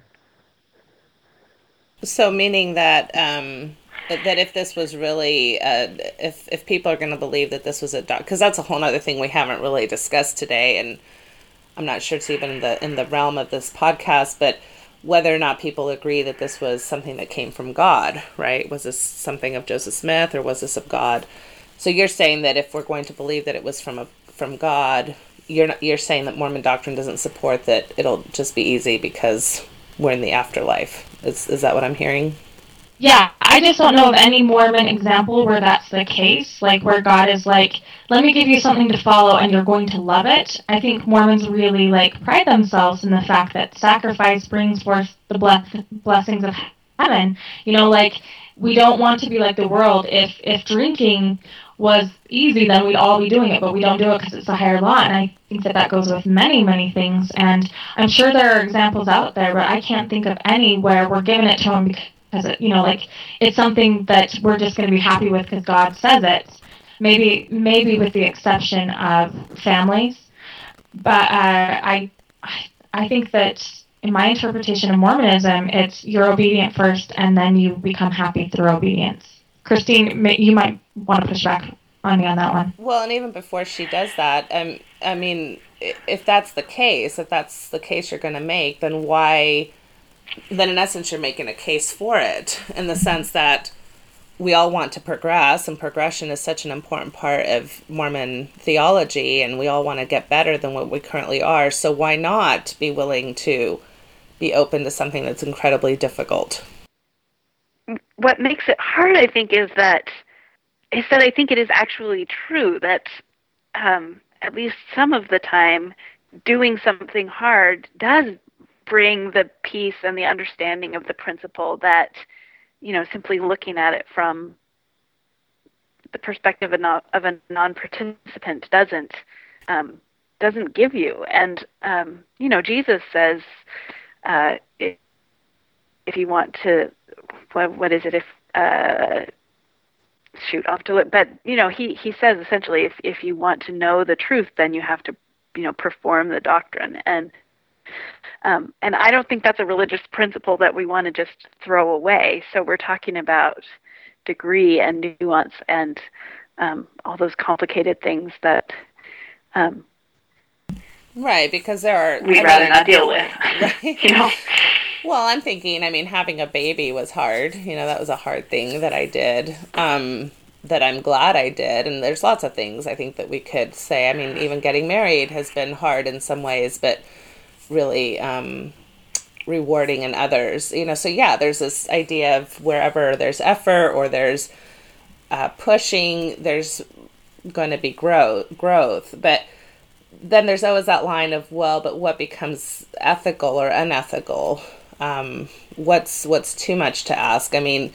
So meaning that um, that if this was really, uh, if if people are going to believe that this was a doc, because that's a whole other thing we haven't really discussed today, and I'm not sure it's even in the in the realm of this podcast, but whether or not people agree that this was something that came from God, right? Was this something of Joseph Smith, or was this of God? So you're saying that if we're going to believe that it was from a from God, you're not, you're saying that Mormon doctrine doesn't support that it'll just be easy because we're in the afterlife. Is is that what I'm hearing? Yeah, I just don't know of any Mormon example where that's the case, like where God is like, let me give you something to follow and you're going to love it. I think Mormons really like pride themselves in the fact that sacrifice brings forth the bless- blessings of heaven. You know, like, we don't want to be like the world. If if drinking was easy, then we'd all be doing it, but we don't do it because it's a higher law. And I think that that goes with many, many things. And I'm sure there are examples out there, but I can't think of any where we're giving it to them because Because it, you know, like, it's something that we're just going to be happy with because God says it. Maybe, maybe with the exception of families, but uh, I, I think that in my interpretation of Mormonism, it's you're obedient first, and then you become happy through obedience. Christine, you might want to push back on me on that one. Well, and even before she does that, um, I mean, if that's the case, if that's the case you're going to make, then why? Then in essence you're making a case for it, in the sense that we all want to progress, and progression is such an important part of Mormon theology, and we all want to get better than what we currently are. So why not be willing to be open to something that's incredibly difficult? What makes it hard, I think, is that is that I think it is actually true that um, at least some of the time doing something hard does bring the peace and the understanding of the principle that, you know, simply looking at it from the perspective of, not, of a non-participant doesn't um, doesn't give you. And um, you know, Jesus says, uh, if, if you want to, what, what is it? If uh, shoot off to it, but you know, he he says essentially, if if you want to know the truth, then you have to, you know, perform the doctrine. And Um, and I don't think that's a religious principle that we want to just throw away. So we're talking about degree and nuance and um, all those complicated things that um, right, because there are we'd I rather mean, not deal with. right? You know? Well, I'm thinking, I mean, having a baby was hard. You know, that was a hard thing that I did, um, that I'm glad I did. And there's lots of things I think that we could say. I mean, even getting married has been hard in some ways, but really um, rewarding in others. You know, so yeah, there's this idea of wherever there's effort or there's uh, pushing, there's going to be grow- growth. But then there's always that line of, well, but what becomes ethical or unethical? Um, what's what's too much to ask? I mean,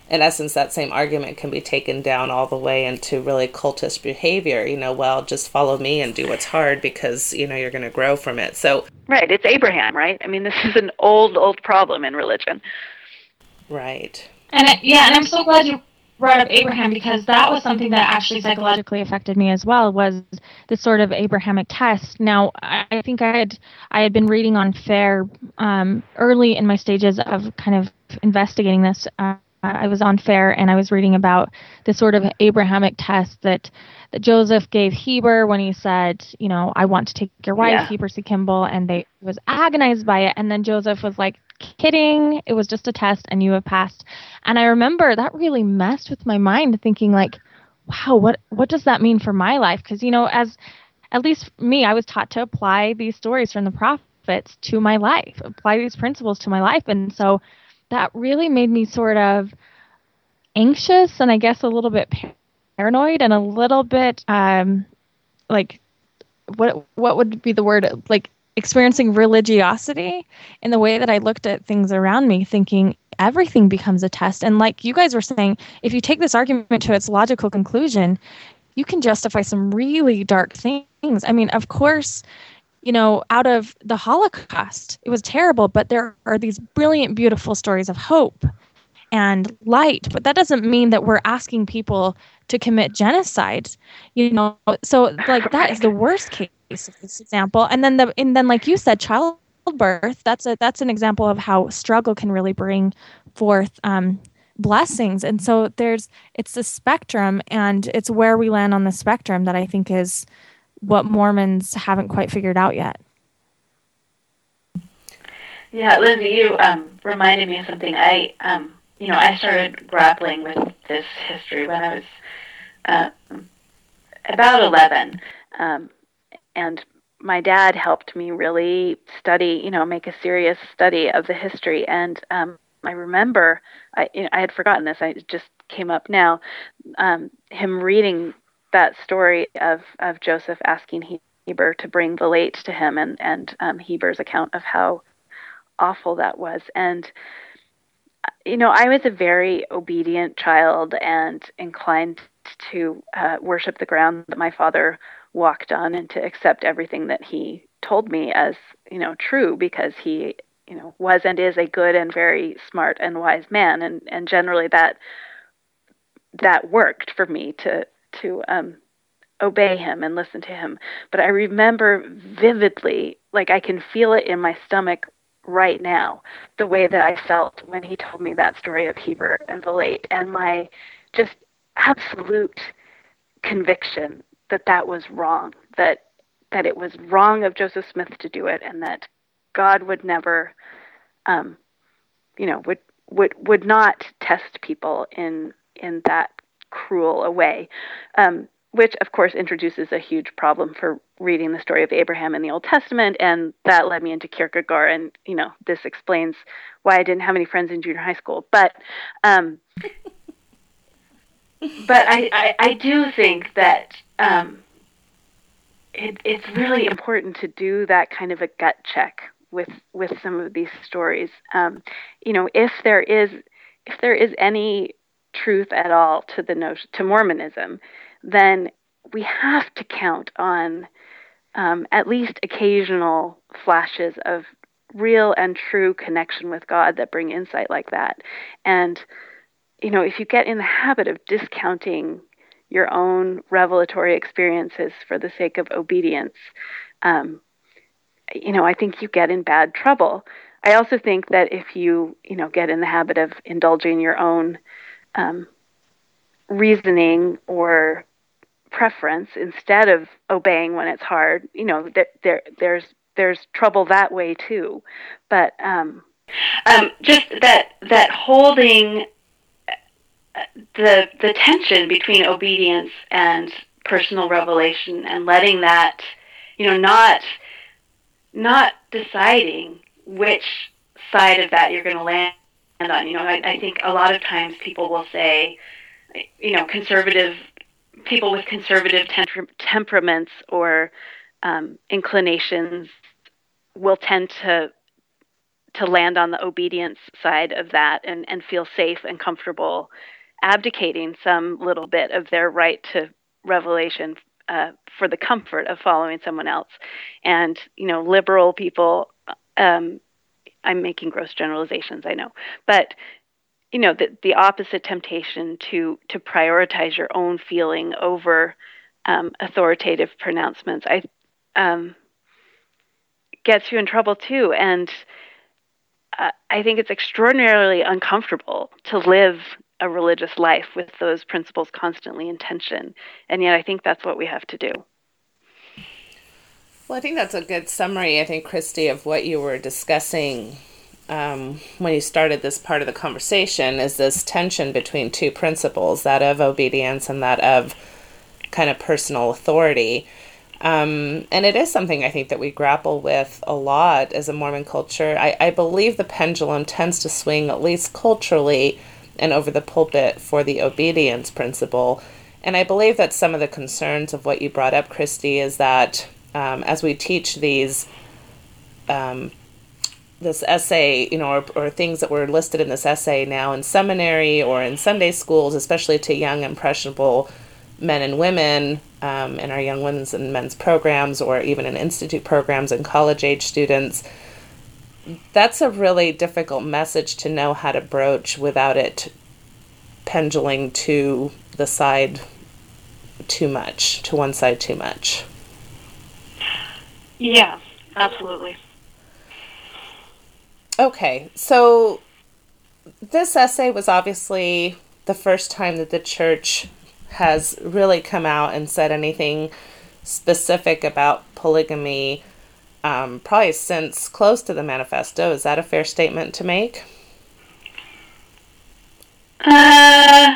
in essence, that same argument can be taken down all the way into really cultish behavior. You know, well, just follow me and do what's hard because, you know, you're going to grow from it. So, right. It's Abraham, right? I mean, this is an old, old problem in religion. Right. And it, yeah, and I'm so glad you brought up Abraham, because that was something that actually psychologically affected me as well, was this sort of Abrahamic test. Now, I think I had I had been reading on FAIR um, early in my stages of kind of investigating this. Uh, I was on FAIR and I was reading about this sort of Abrahamic test that, that Joseph gave Heber when he said, you know, I want to take your wife, Yeah. Heber C. Kimball, and they was agonized by it. And then Joseph was like, kidding, it was just a test and you have passed. And I remember that really messed with my mind, thinking like, wow, what what does that mean for my life? Because, you know, as at least me, I was taught to apply these stories from the prophets to my life, apply these principles to my life. And so that really made me sort of anxious and I guess a little bit paranoid and a little bit um like what what would be the word, like experiencing religiosity in the way that I looked at things around me, thinking everything becomes a test. And like you guys were saying, if you take this argument to its logical conclusion, you can justify some really dark things. I mean, of course, you know, out of the Holocaust, it was terrible, but there are these brilliant, beautiful stories of hope and light. But that doesn't mean that we're asking people to commit genocide, you know. So like that is the worst case of this example. And then the and then like you said, childbirth, that's a that's an example of how struggle can really bring forth um blessings. And so there's it's a spectrum, and it's where we land on the spectrum that I think is what Mormons haven't quite figured out yet. Yeah, Lindsay, you um, reminded me of something. I, um, you know, I started grappling with this history when I was uh, about eleven, um, and my dad helped me really study, you know, make a serious study of the history. And um, I remember, I, you know, I had forgotten this. I it just came up now. Um, him reading that story of, of Joseph asking Heber to bring the late to him, and and um, Heber's account of how awful that was. And you know, I was a very obedient child and inclined to uh, worship the ground that my father walked on, and to accept everything that he told me as, you know, true, because he, you know, was and is a good and very smart and wise man. And, and generally that, that worked for me to, to um, obey him and listen to him. But I remember vividly, like I can feel it in my stomach right now, the way that I felt when he told me that story of Heber and the late, and my just absolute conviction that that was wrong, that that it was wrong of Joseph Smith to do it, and that God would never, um, you know, would would would not test people in in that cruel a way, um, which of course introduces a huge problem for reading the story of Abraham in the Old Testament, and that led me into Kierkegaard, and you know, this explains why I didn't have any friends in junior high school, but. Um, But I, I, I do think that um, it, it's really important to do that kind of a gut check with with some of these stories. Um, you know, if there is if there is any truth at all to the notion to Mormonism, then we have to count on um, at least occasional flashes of real and true connection with God that bring insight like that. And you know, if you get in the habit of discounting your own revelatory experiences for the sake of obedience, um, you know, I think you get in bad trouble. I also think that if you, you know, get in the habit of indulging your own um, reasoning or preference instead of obeying when it's hard, you know, there, there there's there's trouble that way too. But um, um, just that that holding the the tension between obedience and personal revelation, and letting that, you know, not not deciding which side of that you're going to land on. You know, I, I think a lot of times people will say, you know, conservative people with conservative temper, temperaments or um, inclinations will tend to to land on the obedience side of that and, and feel safe and comfortable abdicating some little bit of their right to revelation uh, for the comfort of following someone else. And, you know, liberal people, um, I'm making gross generalizations, I know, but, you know, the, the opposite temptation to, to prioritize your own feeling over um, authoritative pronouncements, I um, gets you in trouble too. And uh, I think it's extraordinarily uncomfortable to live a religious life with those principles constantly in tension. And yet I think that's what we have to do. Well, I think that's a good summary, I think, Christy, of what you were discussing um, when you started this part of the conversation, is this tension between two principles, that of obedience and that of kind of personal authority. Um, and it is something I think that we grapple with a lot as a Mormon culture. I, I believe the pendulum tends to swing, at least culturally, and over the pulpit for the obedience principle. And I believe that some of the concerns of what you brought up, Christy, is that um, as we teach these, um, this essay, you know, or, or things that were listed in this essay now in seminary or in Sunday schools, especially to young, impressionable men and women um, in our young women's and men's programs, or even in institute programs and college-age students, that's a really difficult message to know how to broach without it pendulating to the side too much, to one side too much. Yeah, absolutely. Okay, so this essay was obviously the first time that the church has really come out and said anything specific about polygamy, um, probably since close to the manifesto. Is that a fair statement to make? Uh,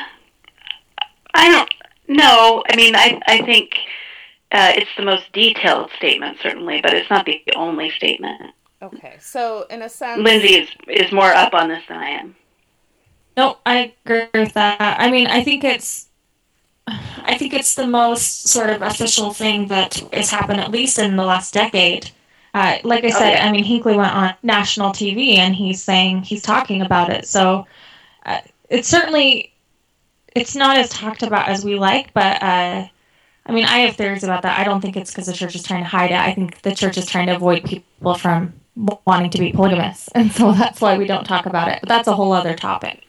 I don't know. I mean, I, I think uh, it's the most detailed statement, certainly, but it's not the only statement. Okay, so in a sense... Lindsay is, is more up on this than I am. No, I agree with that. I mean, I think it's I think it's the most sort of official thing that has happened, at least in the last decade. Uh, like I said, Okay. I mean, Hinckley went on national T V and he's saying, he's talking about it. So uh, it's certainly, it's not as talked about as we like, but uh, I mean, I have theories about that. I don't think it's because the church is trying to hide it. I think the church is trying to avoid people from wanting to be polygamous. And so that's why we don't talk about it. But that's a whole other topic.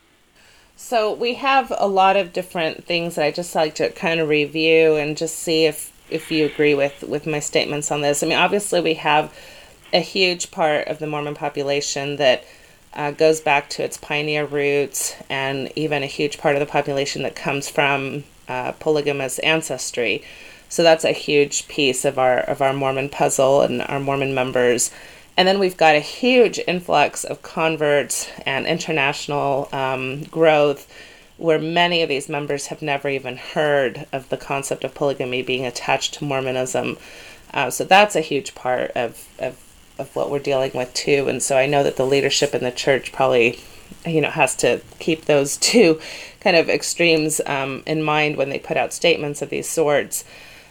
So we have a lot of different things that I just like to kind of review and just see if, if you agree with, with my statements on this. I mean, obviously we have a huge part of the Mormon population that uh, goes back to its pioneer roots, and even a huge part of the population that comes from uh, polygamous ancestry. So that's a huge piece of our of our Mormon puzzle and our Mormon members. And then we've got a huge influx of converts and international um, growth, where many of these members have never even heard of the concept of polygamy being attached to Mormonism. Uh, so that's a huge part of, of of what we're dealing with too. And so I know that the leadership in the church probably, you know, has to keep those two kind of extremes um, in mind when they put out statements of these sorts.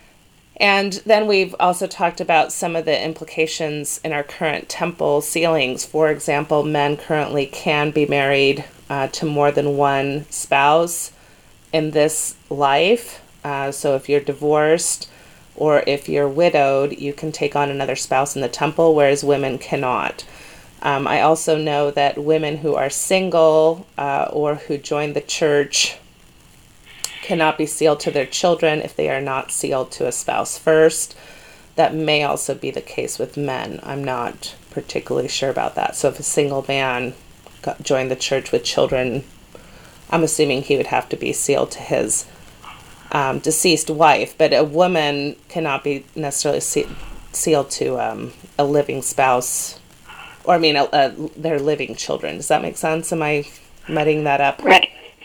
And then we've also talked about some of the implications in our current temple sealings. For example, men currently can be married uh, to more than one spouse in this life. Uh, so if you're divorced or if you're widowed, you can take on another spouse in the temple, whereas women cannot. Um, I also know that women who are single uh, or who join the church cannot be sealed to their children if they are not sealed to a spouse first. That may also be the case with men. I'm not particularly sure about that. So if a single man got, joined the church with children, I'm assuming he would have to be sealed to his um, deceased wife. But a woman cannot be necessarily se- sealed to um, a living spouse, or I mean, a, a, their living children. Does that make sense? Am I mudding that up? Right.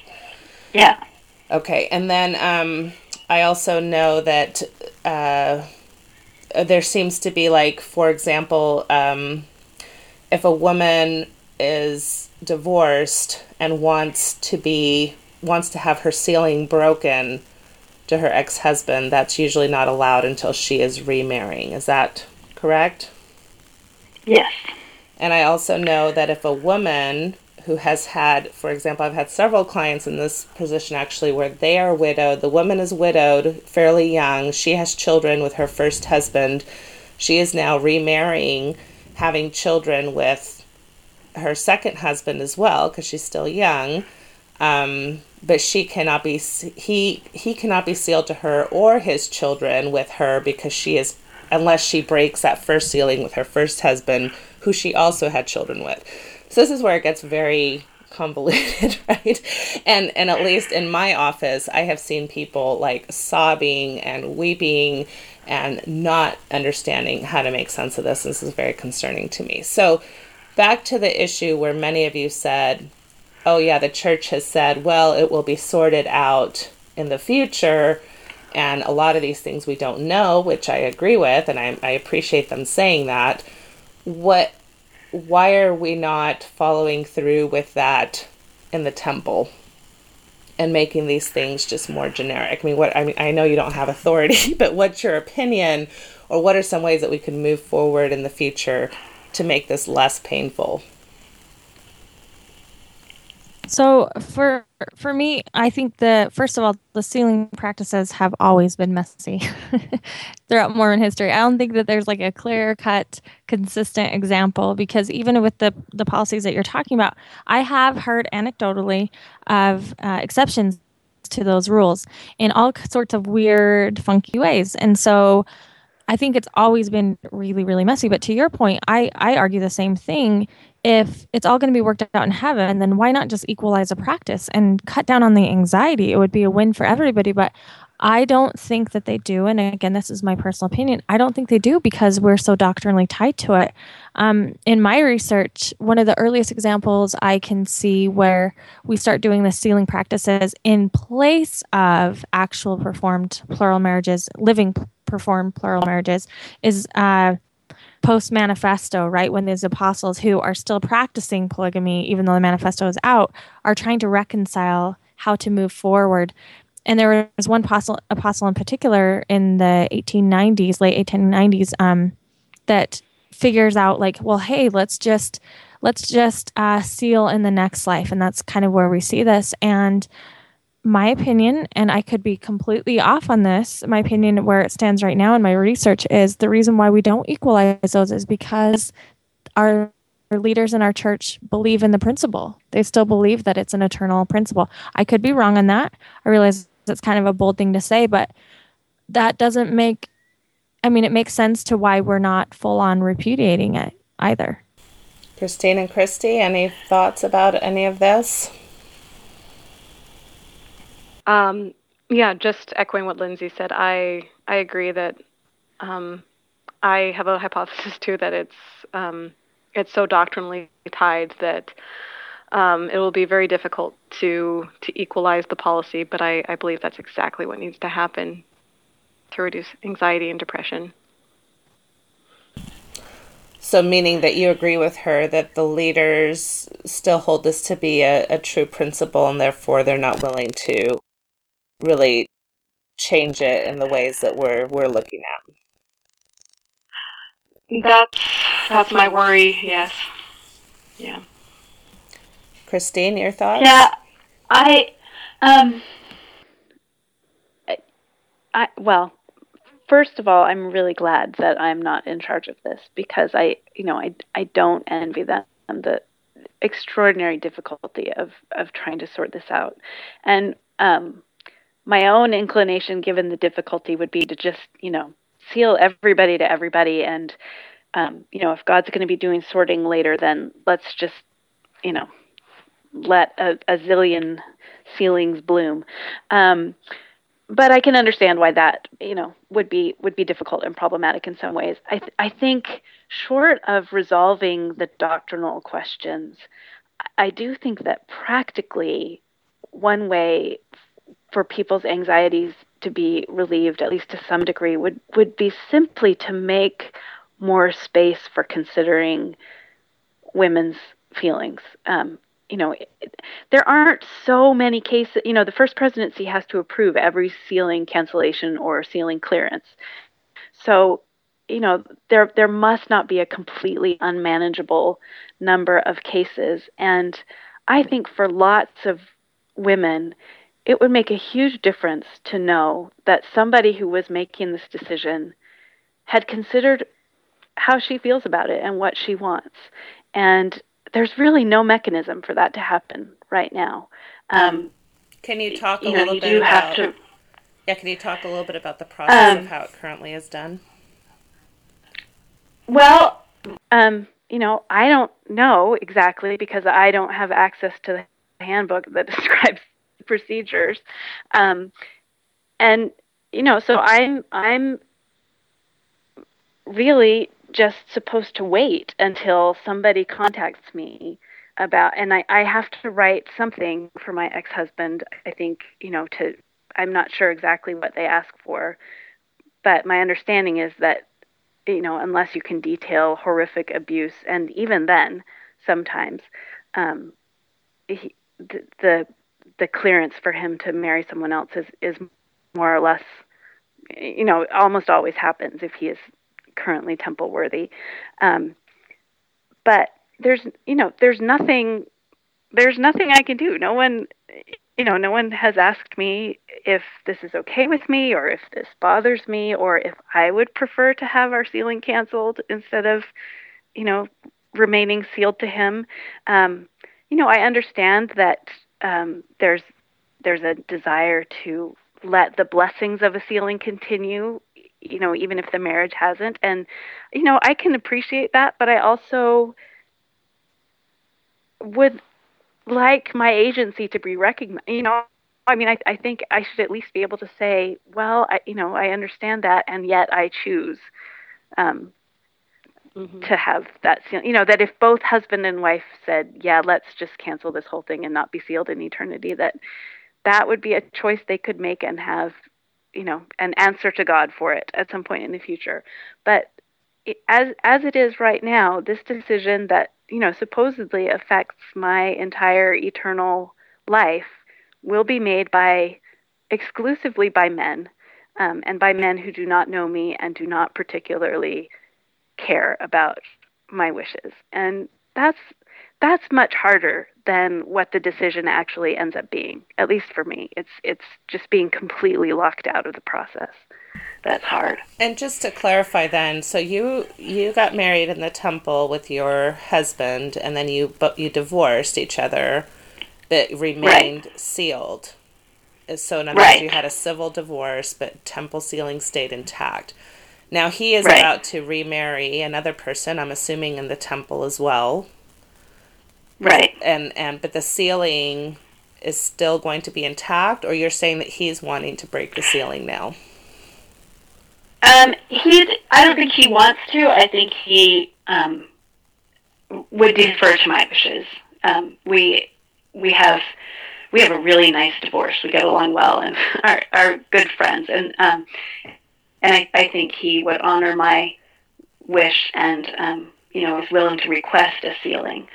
Yeah. Okay, and then um, I also know that uh, there seems to be, like, for example, um, if a woman is divorced and wants to be wants to have her sealing broken to her ex-husband, that's usually not allowed until she is remarrying. Is that correct? Yes. And I also know that if a woman who has had, for example, I've had several clients in this position actually where they are widowed. The woman is widowed, fairly young. She has children with her first husband. She is now remarrying, having children with her second husband as well, because she's still young. Um, but she cannot be, he, he cannot be sealed to her or his children with her because she is, unless she breaks that first sealing with her first husband, who she also had children with. So this is where it gets very convoluted, right? And and at least in my office, I have seen people like sobbing and weeping and not understanding how to make sense of this. This is very concerning to me. So back to the issue where many of you said, oh yeah, the church has said, well, it will be sorted out in the future. And a lot of these things we don't know, which I agree with, and I, I appreciate them saying that. What Why are we not following through with that in the temple and making these things just more generic? I mean, what I mean, I know you don't have authority, but what's your opinion, or what are some ways that we can move forward in the future to make this less painful? So for for me, I think the first of all, the sealing practices have always been messy throughout Mormon history. I don't think that there's like a clear-cut, consistent example, because even with the the policies that you're talking about, I have heard anecdotally of uh, exceptions to those rules in all sorts of weird, funky ways. And so I think it's always been really, really messy. But to your point, I, I argue the same thing. If it's all going to be worked out in heaven, then why not just equalize a practice and cut down on the anxiety? It would be a win for everybody. But I don't think that they do. And again, this is my personal opinion. I don't think they do because we're so doctrinally tied to it. Um, in my research, one of the earliest examples I can see where we start doing the sealing practices in place of actual performed plural marriages, living performed plural marriages, is uh, post-manifesto, right? When these apostles who are still practicing polygamy, even though the manifesto is out, are trying to reconcile how to move forward. And there was one apostle, apostle in particular in the eighteen nineties, late eighteen nineties, um, that figures out like, well, hey, let's just let's just uh, seal in the next life, and that's kind of where we see this. And my opinion, and I could be completely off on this, my opinion where it stands right now in my research is the reason why we don't equalize those is because our our leaders in our church believe in the principle. They still believe that it's an eternal principle. I could be wrong on that. I realize that's kind of a bold thing to say, but that doesn't make, I mean, it makes sense to why we're not full on repudiating it either. Christine and Christy, any thoughts about any of this? Um, yeah, just echoing what Lindsay said, I I agree that um, I have a hypothesis too that it's um, it's so doctrinally tied that um, it will be very difficult to to equalize the policy. But I, I believe that's exactly what needs to happen to reduce anxiety and depression. So meaning that you agree with her that the leaders still hold this to be a, a true principle, and therefore they're not willing to really change it in the ways that we're we're looking at. That's that's my worry. Yes. Yeah. Christine, your thoughts? Yeah, I, um, I, I, well, first of all, I'm really glad that I'm not in charge of this because I, you know, I, I don't envy them the extraordinary difficulty of, of trying to sort this out. And, um, my own inclination, given the difficulty, would be to just, you know, seal everybody to everybody. And, um, you know, if God's going to be doing sorting later, then let's just, you know, let a, a zillion sealings bloom. Um, but I can understand why that, you know, would be would be difficult and problematic in some ways. I th- I think short of resolving the doctrinal questions, I do think that practically one way for people's anxieties to be relieved, at least to some degree, would, would be simply to make more space for considering women's feelings. Um, you know, it, there aren't so many cases, you know, the First Presidency has to approve every sealing cancellation or sealing clearance. So you know, there there must not be a completely unmanageable number of cases. And I think for lots of women, it would make a huge difference to know that somebody who was making this decision had considered how she feels about it and what she wants. And there's really no mechanism for that to happen right now. Um, can you talk a you know, little you bit do about have to, yeah, can you talk a little bit about the process um, of how it currently is done? well, um, you know, I don't know exactly because I don't have access to the handbook that describes procedures. Um, and, you know, so I'm, I'm really just supposed to wait until somebody contacts me about, and I, I have to write something for my ex-husband, I think, you know, to, I'm not sure exactly what they ask for, but my understanding is that, you know, unless you can detail horrific abuse, and even then, sometimes, um, he, the, the the clearance for him to marry someone else is, is more or less, you know, almost always happens if he is currently temple worthy. Um, but there's, you know, there's nothing, there's nothing I can do. No one, you know, no one has asked me if this is okay with me or if this bothers me or if I would prefer to have our sealing canceled instead of, you know, remaining sealed to him. Um, you know, I understand that um, there's there's a desire to let the blessings of a sealing continue, you know, even if the marriage hasn't. And, you know, I can appreciate that, but I also would like my agency to be recognized. You know, I mean, I, I think I should at least be able to say, well, I, you know, I understand that, and yet I choose um, mm-hmm. to have that seal. You know, that if both husband and wife said, yeah, let's just cancel this whole thing and not be sealed in eternity, that that would be a choice they could make and have, you know, an answer to God for it at some point in the future. But it, as as it is right now, this decision that, you know, supposedly affects my entire eternal life will be made by exclusively by men, um, and by men who do not know me and do not particularly care about my wishes. And that's that's much harder than what the decision actually ends up being. At least for me, it's it's just being completely locked out of the process. That's hard. And just to clarify then, so you you got married in the temple with your husband, and then you but you divorced each other, but remained right. sealed. So in other right. words, you had a civil divorce, but temple sealing stayed intact. Now he is right. about to remarry another person, I'm assuming in the temple as well. Right. And and but the sealing is still going to be intact, or you're saying that he's wanting to break the sealing now? Um, he's. I don't think he wants to. I think he um, would defer to my wishes. Um, we we have we have a really nice divorce. We get along well and are are good friends. And um, and I, I think he would honor my wish and um, you know, is willing to request a sealing.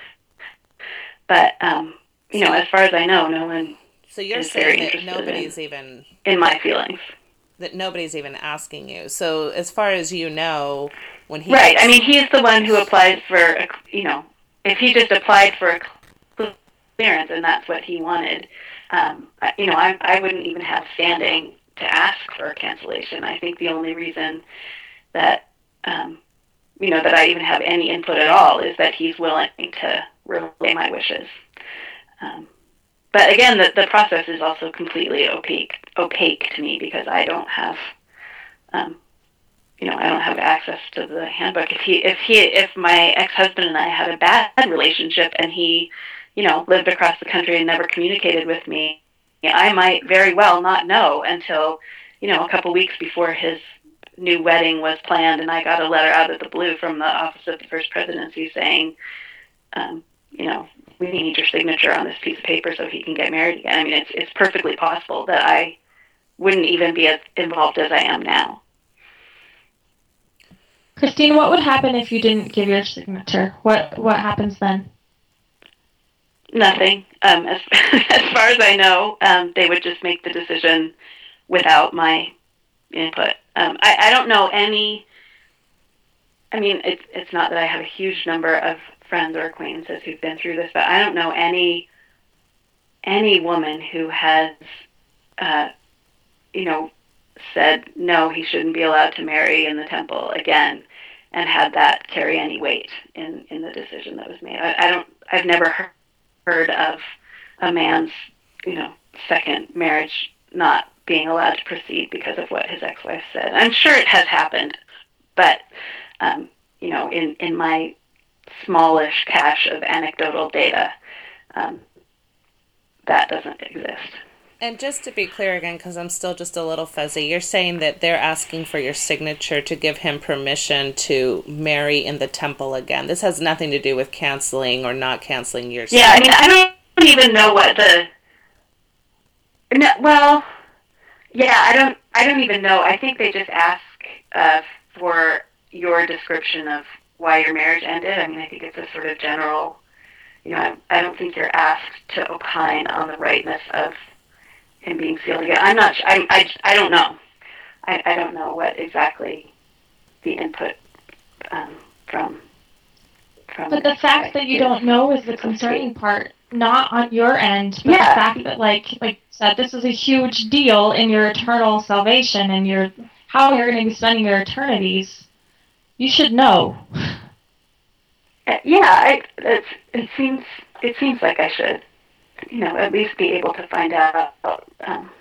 But um, you know, as far as I know, no one. So you're is saying very that nobody's in, even in my feelings. That nobody's even asking you. So as far as you know, when he right, I mean, he's the one who applied for, a, you know, if he just applied for a clearance and that's what he wanted, um, you know, I, I wouldn't even have standing to ask for a cancellation. I think the only reason that, um, you know, that I even have any input at all is that he's willing to relay my wishes. Um, But again, the, the process is also completely opaque opaque to me because I don't have, um, you know, I don't have access to the handbook. If he, if he, if my ex-husband and I had a bad relationship and he, you know, lived across the country and never communicated with me, I might very well not know until, you know, a couple weeks before his new wedding was planned, and I got a letter out of the blue from the Office of the First Presidency saying, um, you know, we need your signature on this piece of paper so he can get married again. I mean, it's it's perfectly possible that I wouldn't even be as involved as I am now. Christine, what would happen if you didn't give your signature? What what happens then? Nothing. Um, as as far as I know, um, they would just make the decision without my input. Um, I, I don't know any I mean, it's it's not that I have a huge number of friends or acquaintances who've been through this, but I don't know any any woman who has, uh, you know, said no, he shouldn't be allowed to marry in the temple again, and had that carry any weight in, in the decision that was made. I, I don't. I've never heard, heard of a man's, you know, second marriage not being allowed to proceed because of what his ex-wife said. I'm sure it has happened, but um, you know, in in my smallish cache of anecdotal data, um, that doesn't exist. And just to be clear again, because I'm still just a little fuzzy, you're saying that they're asking for your signature to give him permission to marry in the temple again. This has nothing to do with canceling or not canceling your Yeah, I mean, I don't even know what the... No, well, yeah, I don't I don't even know. I think they just ask uh, for your description of why your marriage ended. I mean, I think it's a sort of general... You know, I, I don't think you're asked to opine on the rightness of him being sealed again. I'm not. I. I. I don't know. I. I don't know what exactly the input um, from. From. But the fact that you don't know is the concerning part, not on your end, but Yeah. the fact that, like, like you said, this is a huge deal in your eternal salvation and your how you're going to be spending your eternities. You should know. Uh, Yeah. I. It's, it seems. It seems like I should. You know, at least be able to find out. Um,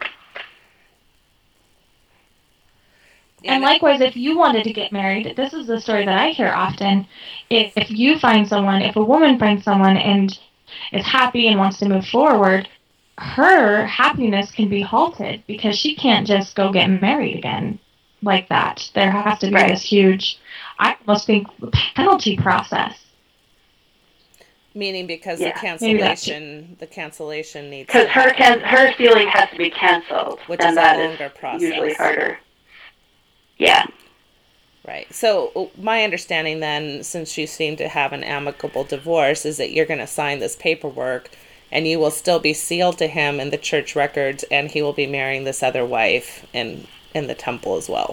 And likewise, if you wanted to get married, this is the story that I hear often. If, if you find someone, if a woman finds someone and is happy and wants to move forward, her happiness can be halted because she can't just go get married again like that. There has to be Right. this huge, I almost think, penalty process. Meaning because Yeah, the maybe that's cancellation, the cancellation needs Because to her happen, can, her sealing has to be canceled, which and is a that longer is process. usually harder. Yeah. Right. So my understanding then, since you seem to have an amicable divorce, is that you're going to sign this paperwork and you will still be sealed to him in the church records, and he will be marrying this other wife in, in the temple as well.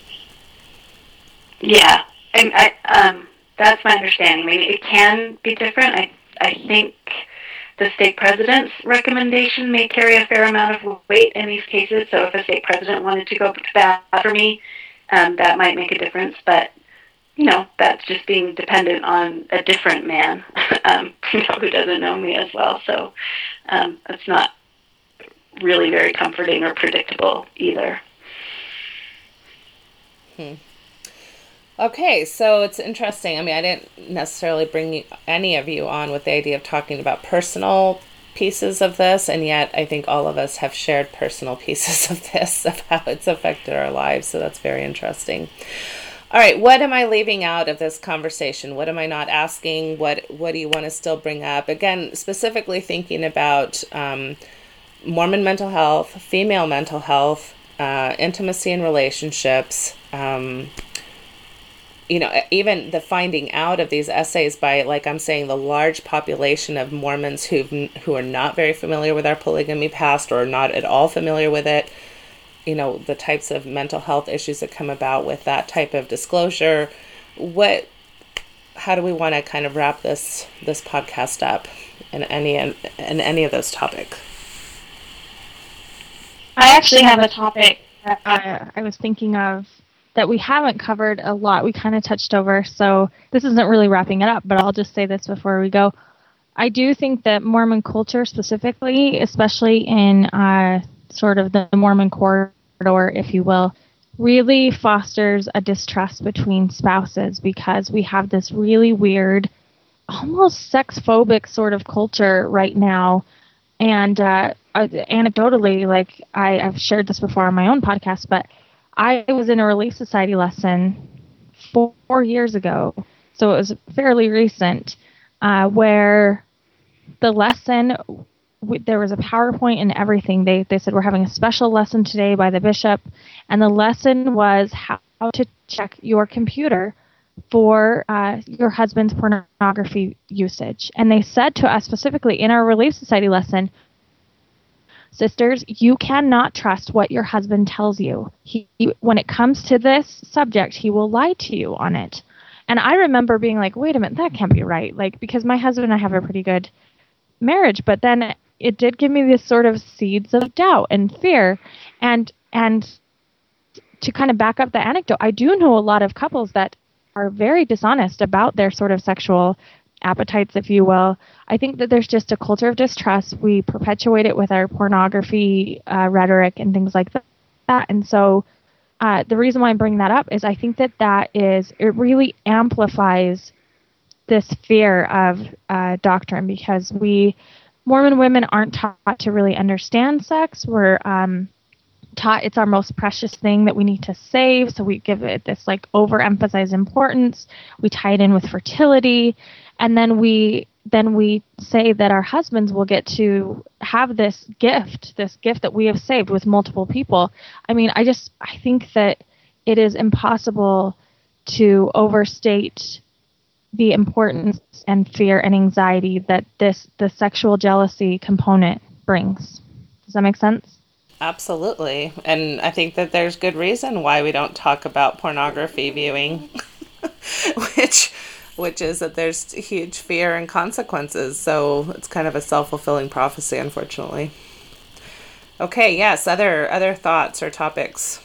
Yeah. And I, um, that's my understanding. I mean, it can be different. I, I think the state president's recommendation may carry a fair amount of weight in these cases. So if a state president wanted to go to bat for me, um, that might make a difference. But, you know, that's just being dependent on a different man, um, you know, who doesn't know me as well. So um, it's not really very comforting or predictable either. Hmm. Okay, so it's interesting. I mean, I didn't necessarily bring you, any of you on with the idea of talking about personal pieces of this, and yet I think all of us have shared personal pieces of this, of how it's affected our lives, so that's very interesting. All right, what am I leaving out of this conversation? What am I not asking? What What do you want to still bring up? Again, specifically thinking about um, Mormon mental health, female mental health, uh, intimacy in relationships, um, you know, even the finding out of these essays by, like I'm saying, the large population of Mormons who who are not very familiar with our polygamy past or not at all familiar with it, you know, the types of mental health issues that come about with that type of disclosure. What, how do we want to kind of wrap this this podcast up in any in, in any of those topics? I actually have a topic that I, I was thinking of that we haven't covered a lot. We kind of touched over, so this isn't really wrapping it up, but I'll just say this before we go. I do think that Mormon culture specifically, especially in uh, sort of the Mormon corridor, if you will, really fosters a distrust between spouses because we have this really weird, almost sex-phobic sort of culture right now. And uh, anecdotally, like I, I've shared this before on my own podcast, but I was in a Relief Society lesson four, four years ago, so it was fairly recent, uh, where the lesson, w- there was a PowerPoint and everything. They they said, we're having a special lesson today by the bishop, and the lesson was how to check your computer for uh, your husband's pornography usage. And they said to us specifically in our Relief Society lesson, sisters, you cannot trust what your husband tells you. He, when it comes to this subject, he will lie to you on it. And I remember being like, wait a minute, that can't be right. Like, because my husband and I have a pretty good marriage, but then it did give me this sort of seeds of doubt and fear. And, and to kind of back up the anecdote, I do know a lot of couples that are very dishonest about their sort of sexual appetites, if you will. I think that there's just a culture of distrust. We perpetuate it with our pornography uh, rhetoric and things like that. And so uh, the reason why I'm bringing that up is I think that that is, it really amplifies this fear of uh, doctrine, because we, Mormon women aren't taught to really understand sex. We're um, taught it's our most precious thing that we need to save, so we give it this like overemphasized importance. We tie it in with fertility, and then we then we say that our husbands will get to have this gift, this gift that we have saved with multiple people. I mean, I just I think that it is impossible to overstate the importance and fear and anxiety that this the sexual jealousy component brings. Does that make sense? Absolutely. And I think that there's good reason why we don't talk about pornography viewing, which which is that there's huge fear and consequences. So it's kind of a self-fulfilling prophecy, unfortunately. Okay, yes, other other thoughts or topics?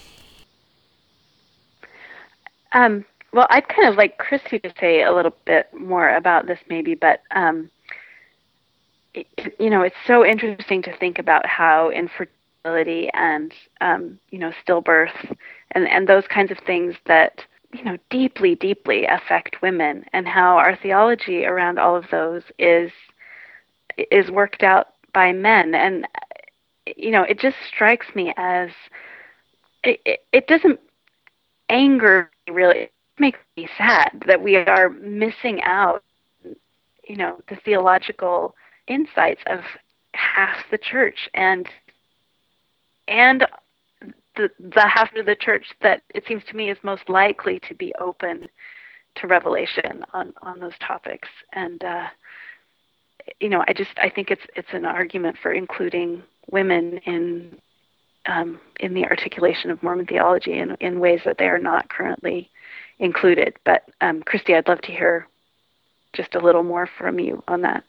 Um Well, I'd kind of like Christy to say a little bit more about this maybe, but, um, it, you know, it's so interesting to think about how infertility and, um, you know, stillbirth and, and those kinds of things that, you know, deeply, deeply affect women, and how our theology around all of those is is worked out by men. And, you know, it just strikes me as, it, it, it doesn't anger me really. Makes me sad that we are missing out, you know, the theological insights of half the church, and and the the half of the church that it seems to me is most likely to be open to revelation on, on those topics. And uh, you know, I just I think it's it's an argument for including women in um, in the articulation of Mormon theology in in ways that they are not currently included. But um, Christy, I'd love to hear just a little more from you on that.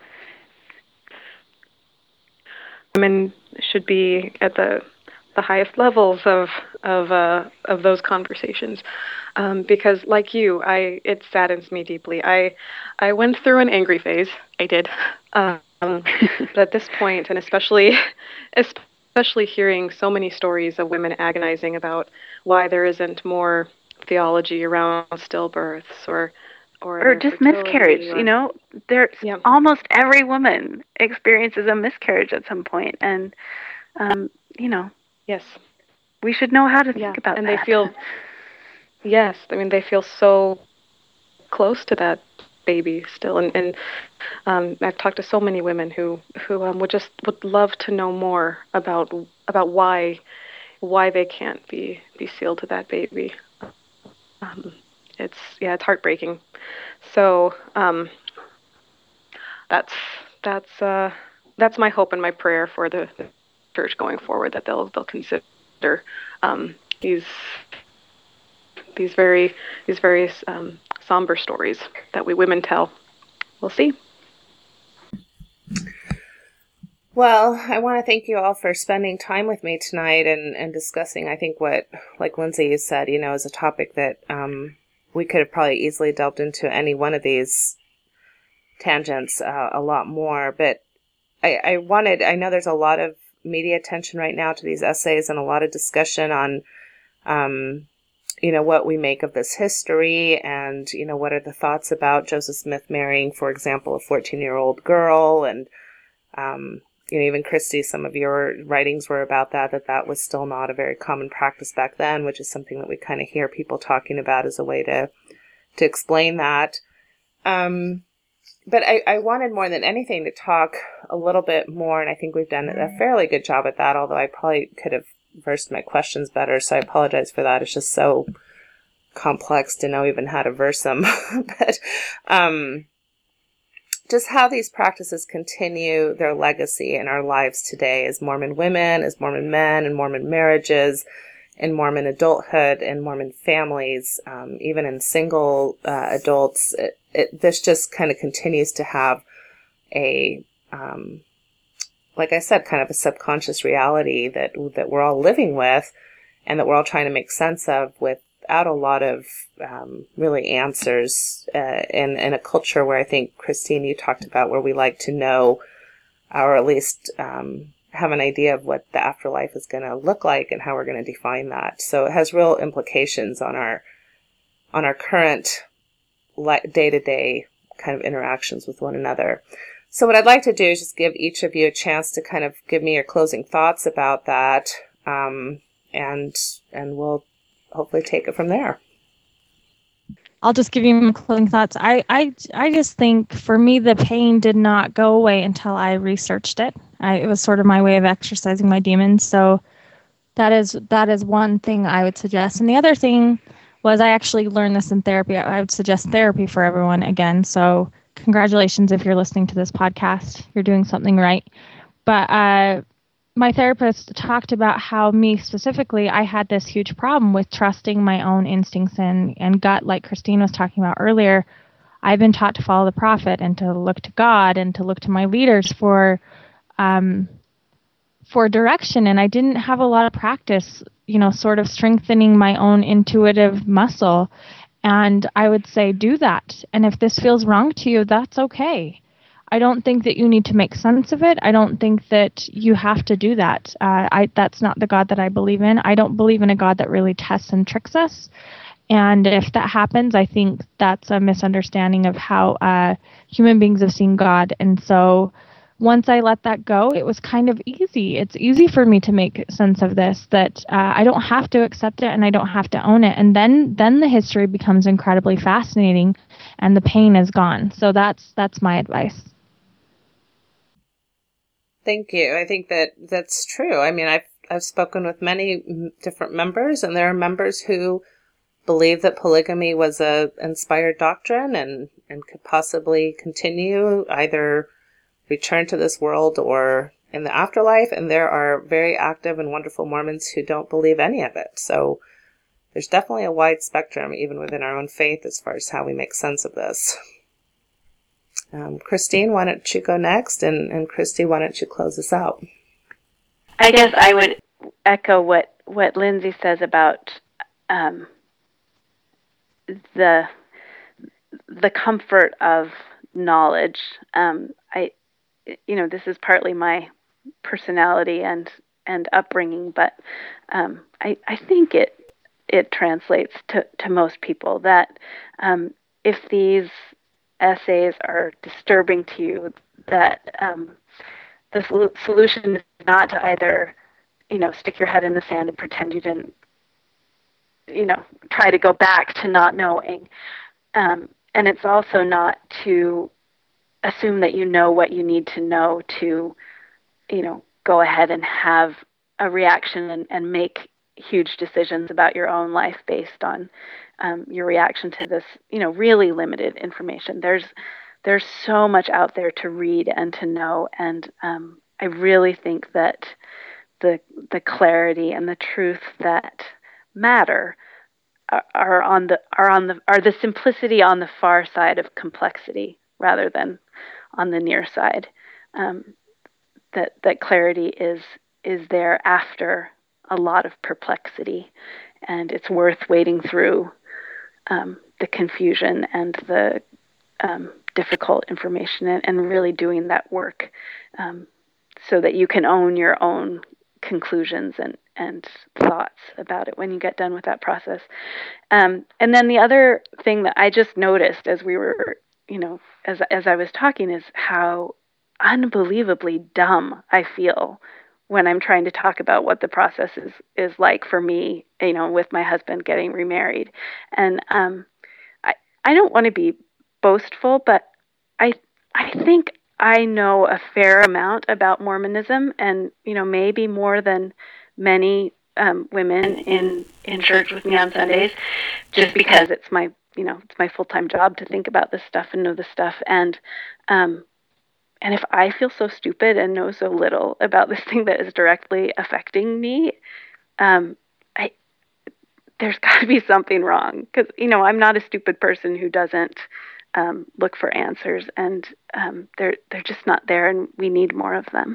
Women should be at the the highest levels of of uh, of those conversations, um, because, like you, I it saddens me deeply. I I went through an angry phase. I did, um, but at this point, and especially especially hearing so many stories of women agonizing about why there isn't more theology around stillbirths or or, or just miscarriage. Or, you know, there's yeah. almost every woman experiences a miscarriage at some point, and um, you know, yes, we should know how to yeah. think about and that. And they feel, yes, I mean, they feel so close to that baby still, and and um, I've talked to so many women who who um, would just would love to know more about about why why they can't be be sealed to that baby. Um, it's yeah, it's heartbreaking. So um, that's that's uh, that's my hope and my prayer for the, the church going forward, that they'll they'll consider um, these these very these various um, somber stories that we women tell. We'll see. Well, I want to thank you all for spending time with me tonight and, and discussing, I think, what, like Lindsay said, you know, is a topic that um, we could have probably easily delved into any one of these tangents uh, a lot more. But I, I wanted, I know there's a lot of media attention right now to these essays and a lot of discussion on, um, you know, what we make of this history and, you know, what are the thoughts about Joseph Smith marrying, for example, a fourteen-year-old girl. And, um, you know, even Christy, some of your writings were about that, that that was still not a very common practice back then, which is something that we kind of hear people talking about as a way to to explain that. Um, but I, I wanted more than anything to talk a little bit more, and I think we've done a fairly good job at that, although I probably could have versed my questions better, so I apologize for that. It's just so complex to know even how to verse them. But um, just how these practices continue their legacy in our lives today as Mormon women, as Mormon men, and Mormon marriages, in Mormon adulthood, in Mormon families, um, even in single uh, adults. It, it, this just kind of continues to have a, um, like I said, kind of a subconscious reality that that we're all living with, and that we're all trying to make sense of without a lot of um, really answers. Uh, in in a culture where I think, Christine, you talked about, where we like to know, or at least um, have an idea of what the afterlife is going to look like and how we're going to define that. So it has real implications on our on our current day-to-day kind of interactions with one another. So what I'd like to do is just give each of you a chance to kind of give me your closing thoughts about that, um, and and we'll hopefully take it from there. I'll just give you my closing thoughts. I, I, I just think for me, the pain did not go away until I researched it. I, it was sort of my way of exercising my demons. So that is that is one thing I would suggest. And the other thing was, I actually learned this in therapy. I would suggest therapy for everyone again. So congratulations if you're listening to this podcast. You're doing something right. But uh, my therapist talked about how me specifically, I had this huge problem with trusting my own instincts and, and gut, like Christine was talking about earlier. I've been taught to follow the prophet and to look to God and to look to my leaders for um, for direction. And I didn't have a lot of practice, you know, sort of strengthening my own intuitive muscle. And I would say, do that. And if this feels wrong to you, that's okay. I don't think that you need to make sense of it. I don't think that you have to do that. Uh, I, that's not the God that I believe in. I don't believe in a God that really tests and tricks us. And if that happens, I think that's a misunderstanding of how uh, human beings have seen God. And so once I let that go, it was kind of easy. It's easy for me to make sense of this, that uh, I don't have to accept it and I don't have to own it. And then then the history becomes incredibly fascinating and the pain is gone. So that's that's my advice. Thank you. I think that that's true. I mean, I've I've spoken with many different members, and there are members who believe that polygamy was a inspired doctrine and, and could possibly continue, either return to this world or in the afterlife. And there are very active and wonderful Mormons who don't believe any of it. So there's definitely a wide spectrum, even within our own faith, as far as how we make sense of this. Um, Christine, why don't you go next? And, and Christy, why don't you close us out? I guess I would echo what, what Lindsay says about um, the the comfort of knowledge. Um, I, you know, this is partly my personality and and upbringing, but um, I I think it it translates to, to most people that um, if these essays are disturbing to you, that um, the sol- solution is not to either, you know, stick your head in the sand and pretend you didn't, you know, try to go back to not knowing. Um, and it's also not to assume that you know what you need to know to, you know, go ahead and have a reaction and, and make huge decisions about your own life based on um, your reaction to this, you know, really limited information. There's there's so much out there to read and to know, and um, I really think that the the clarity and the truth that matter are, are on the are on the are the simplicity on the far side of complexity rather than on the near side. Um, that that clarity is is there after a lot of perplexity, and it's worth wading through um, the confusion and the um, difficult information and, and really doing that work um, so that you can own your own conclusions and, and thoughts about it when you get done with that process. Um, and then the other thing that I just noticed as we were, you know, as as I was talking is how unbelievably dumb I feel when I'm trying to talk about what the process is, is like for me, you know, with my husband getting remarried. And um, I, I don't want to be boastful, but I, I think I know a fair amount about Mormonism, and, you know, maybe more than many um, women in, in church with me on Sundays, just because it's my, you know, it's my full-time job to think about this stuff and know this stuff. And, um, And if I feel so stupid and know so little about this thing that is directly affecting me, um, I there's got to be something wrong, because, you know, I'm not a stupid person who doesn't um, look for answers, and um, they're they're just not there, and we need more of them.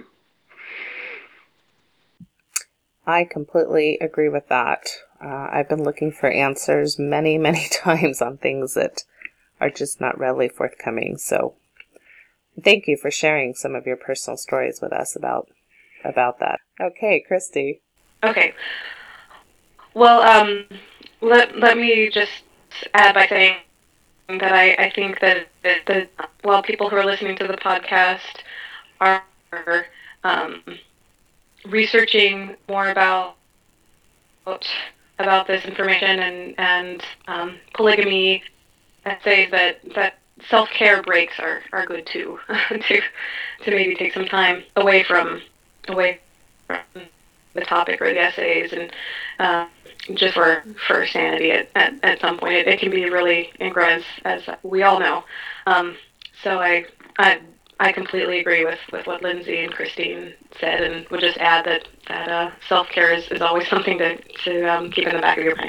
I completely agree with that. Uh, I've been looking for answers many, many times on things that are just not readily forthcoming. So thank you for sharing some of your personal stories with us about about that. Okay, Christy. Okay. Well, um, let, let me just add by saying that I, I think that, that, that while people who are listening to the podcast are um, researching more about about this information and, and um, polygamy, I'd say that, that self-care breaks are, are good too, to to maybe take some time away from away from the topic or the essays, and uh, just for, for sanity at, at, at some point. It, it can be really ingrained, as we all know. Um, so I, I I completely agree with, with what Lindsay and Christine said, and would just add that, that uh, self-care is, is always something to, to um, keep in the back of your mind.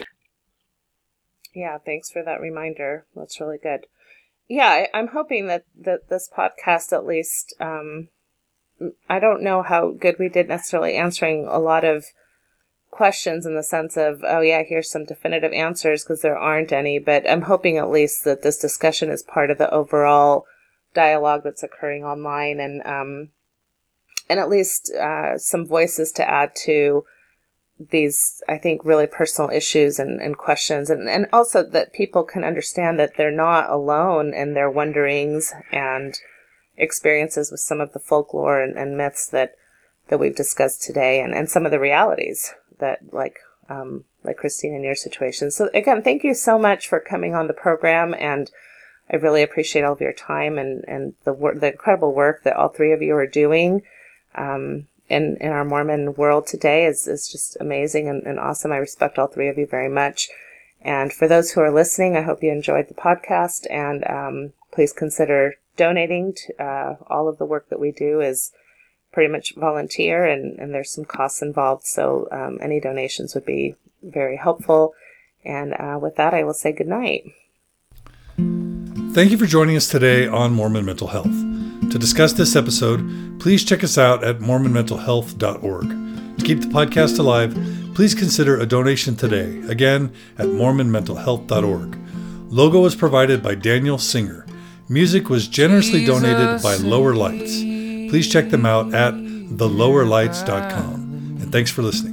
Yeah, thanks for that reminder. That's really good. Yeah, I, I'm hoping that, that this podcast at least, um, I don't know how good we did necessarily answering a lot of questions in the sense of, oh yeah, here's some definitive answers, because there aren't any, but I'm hoping at least that this discussion is part of the overall dialogue that's occurring online, and um, and at least uh, some voices to add to these, I think, really personal issues and, and questions, and, and also that people can understand that they're not alone in their wonderings and experiences with some of the folklore and, and myths that, that we've discussed today, and, and some of the realities that, like um, like Christine, in your situation. So again, thank you so much for coming on the program, and I really appreciate all of your time and, and the work, the incredible work that all three of you are doing um, in, in our Mormon world today is, is just amazing and, and awesome. I respect all three of you very much. And for those who are listening, I hope you enjoyed the podcast, and um, please consider donating. To, uh, all of the work that we do is pretty much volunteer, and, and there's some costs involved. So um, any donations would be very helpful. And uh, with that, I will say good night. Thank you for joining us today on Mormon Mental Health. To discuss this episode, please check us out at mormon mental health dot org. To keep the podcast alive, please consider a donation today, again at mormon mental health dot org. Logo was provided by Daniel Singer. Music was generously donated by Lower Lights. Please check them out at the lower lights dot com. And thanks for listening.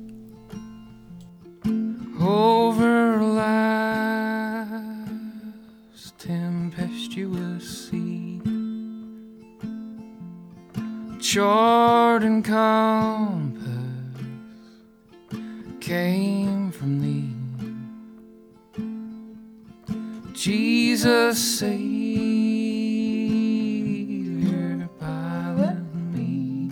Over life's tempestuous sea, chart and compass came from thee. Jesus, Savior, pilot me.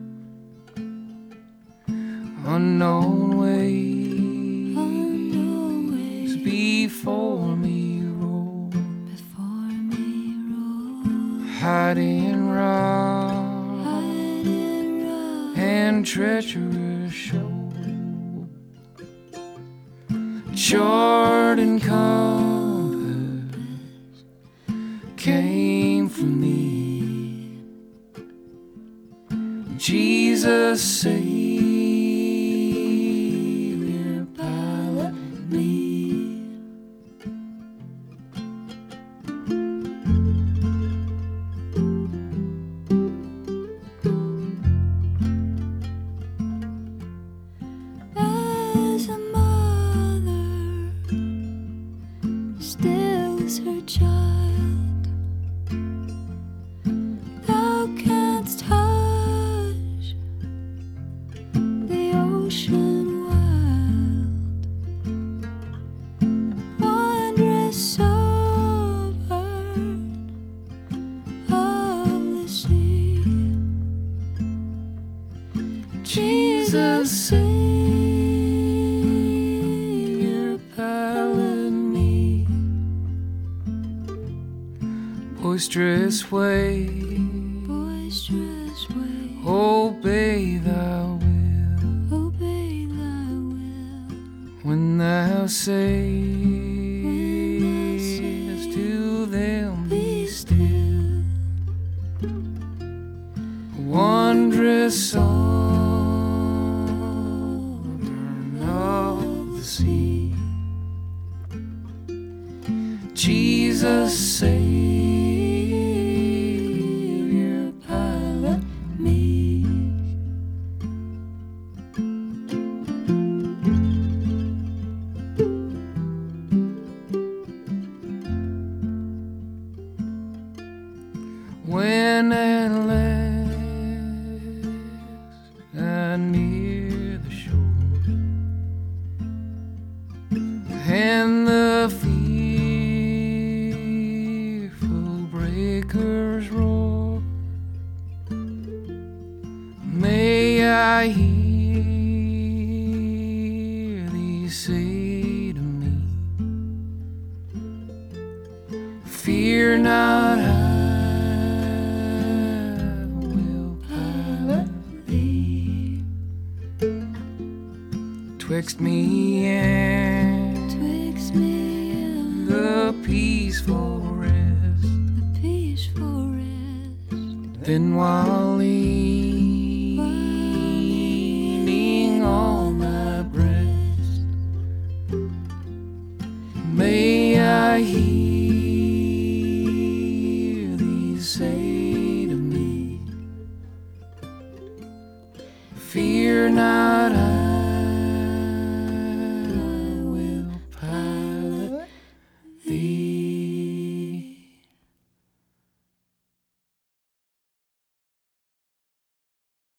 Unknown ways, Unknown ways before me roll, before me roll. Hiding rock, Hiding rock and treacherous shoal, chart and compass came from thee. Jesus, Savior, pilot me. As a mother stills her child, thou canst hush the ocean wild, wondrous sovereign of the sea. Jesus, Savior, pilot me. Boisterous wave, boisterous wave, obey thy will, obey thy will. When thou says to them, be still, wondrous sovereign of the sea, Jesus Savior, pilot me. When at last I near the shore, and the fearful breakers roar, may I hear thee say to me, fear not, I will pilot thee. Twixt me and, Twixt me and the peaceful rest, the peaceful rest. Then while leaning on my breast, may I hear thee say to me, fear not, I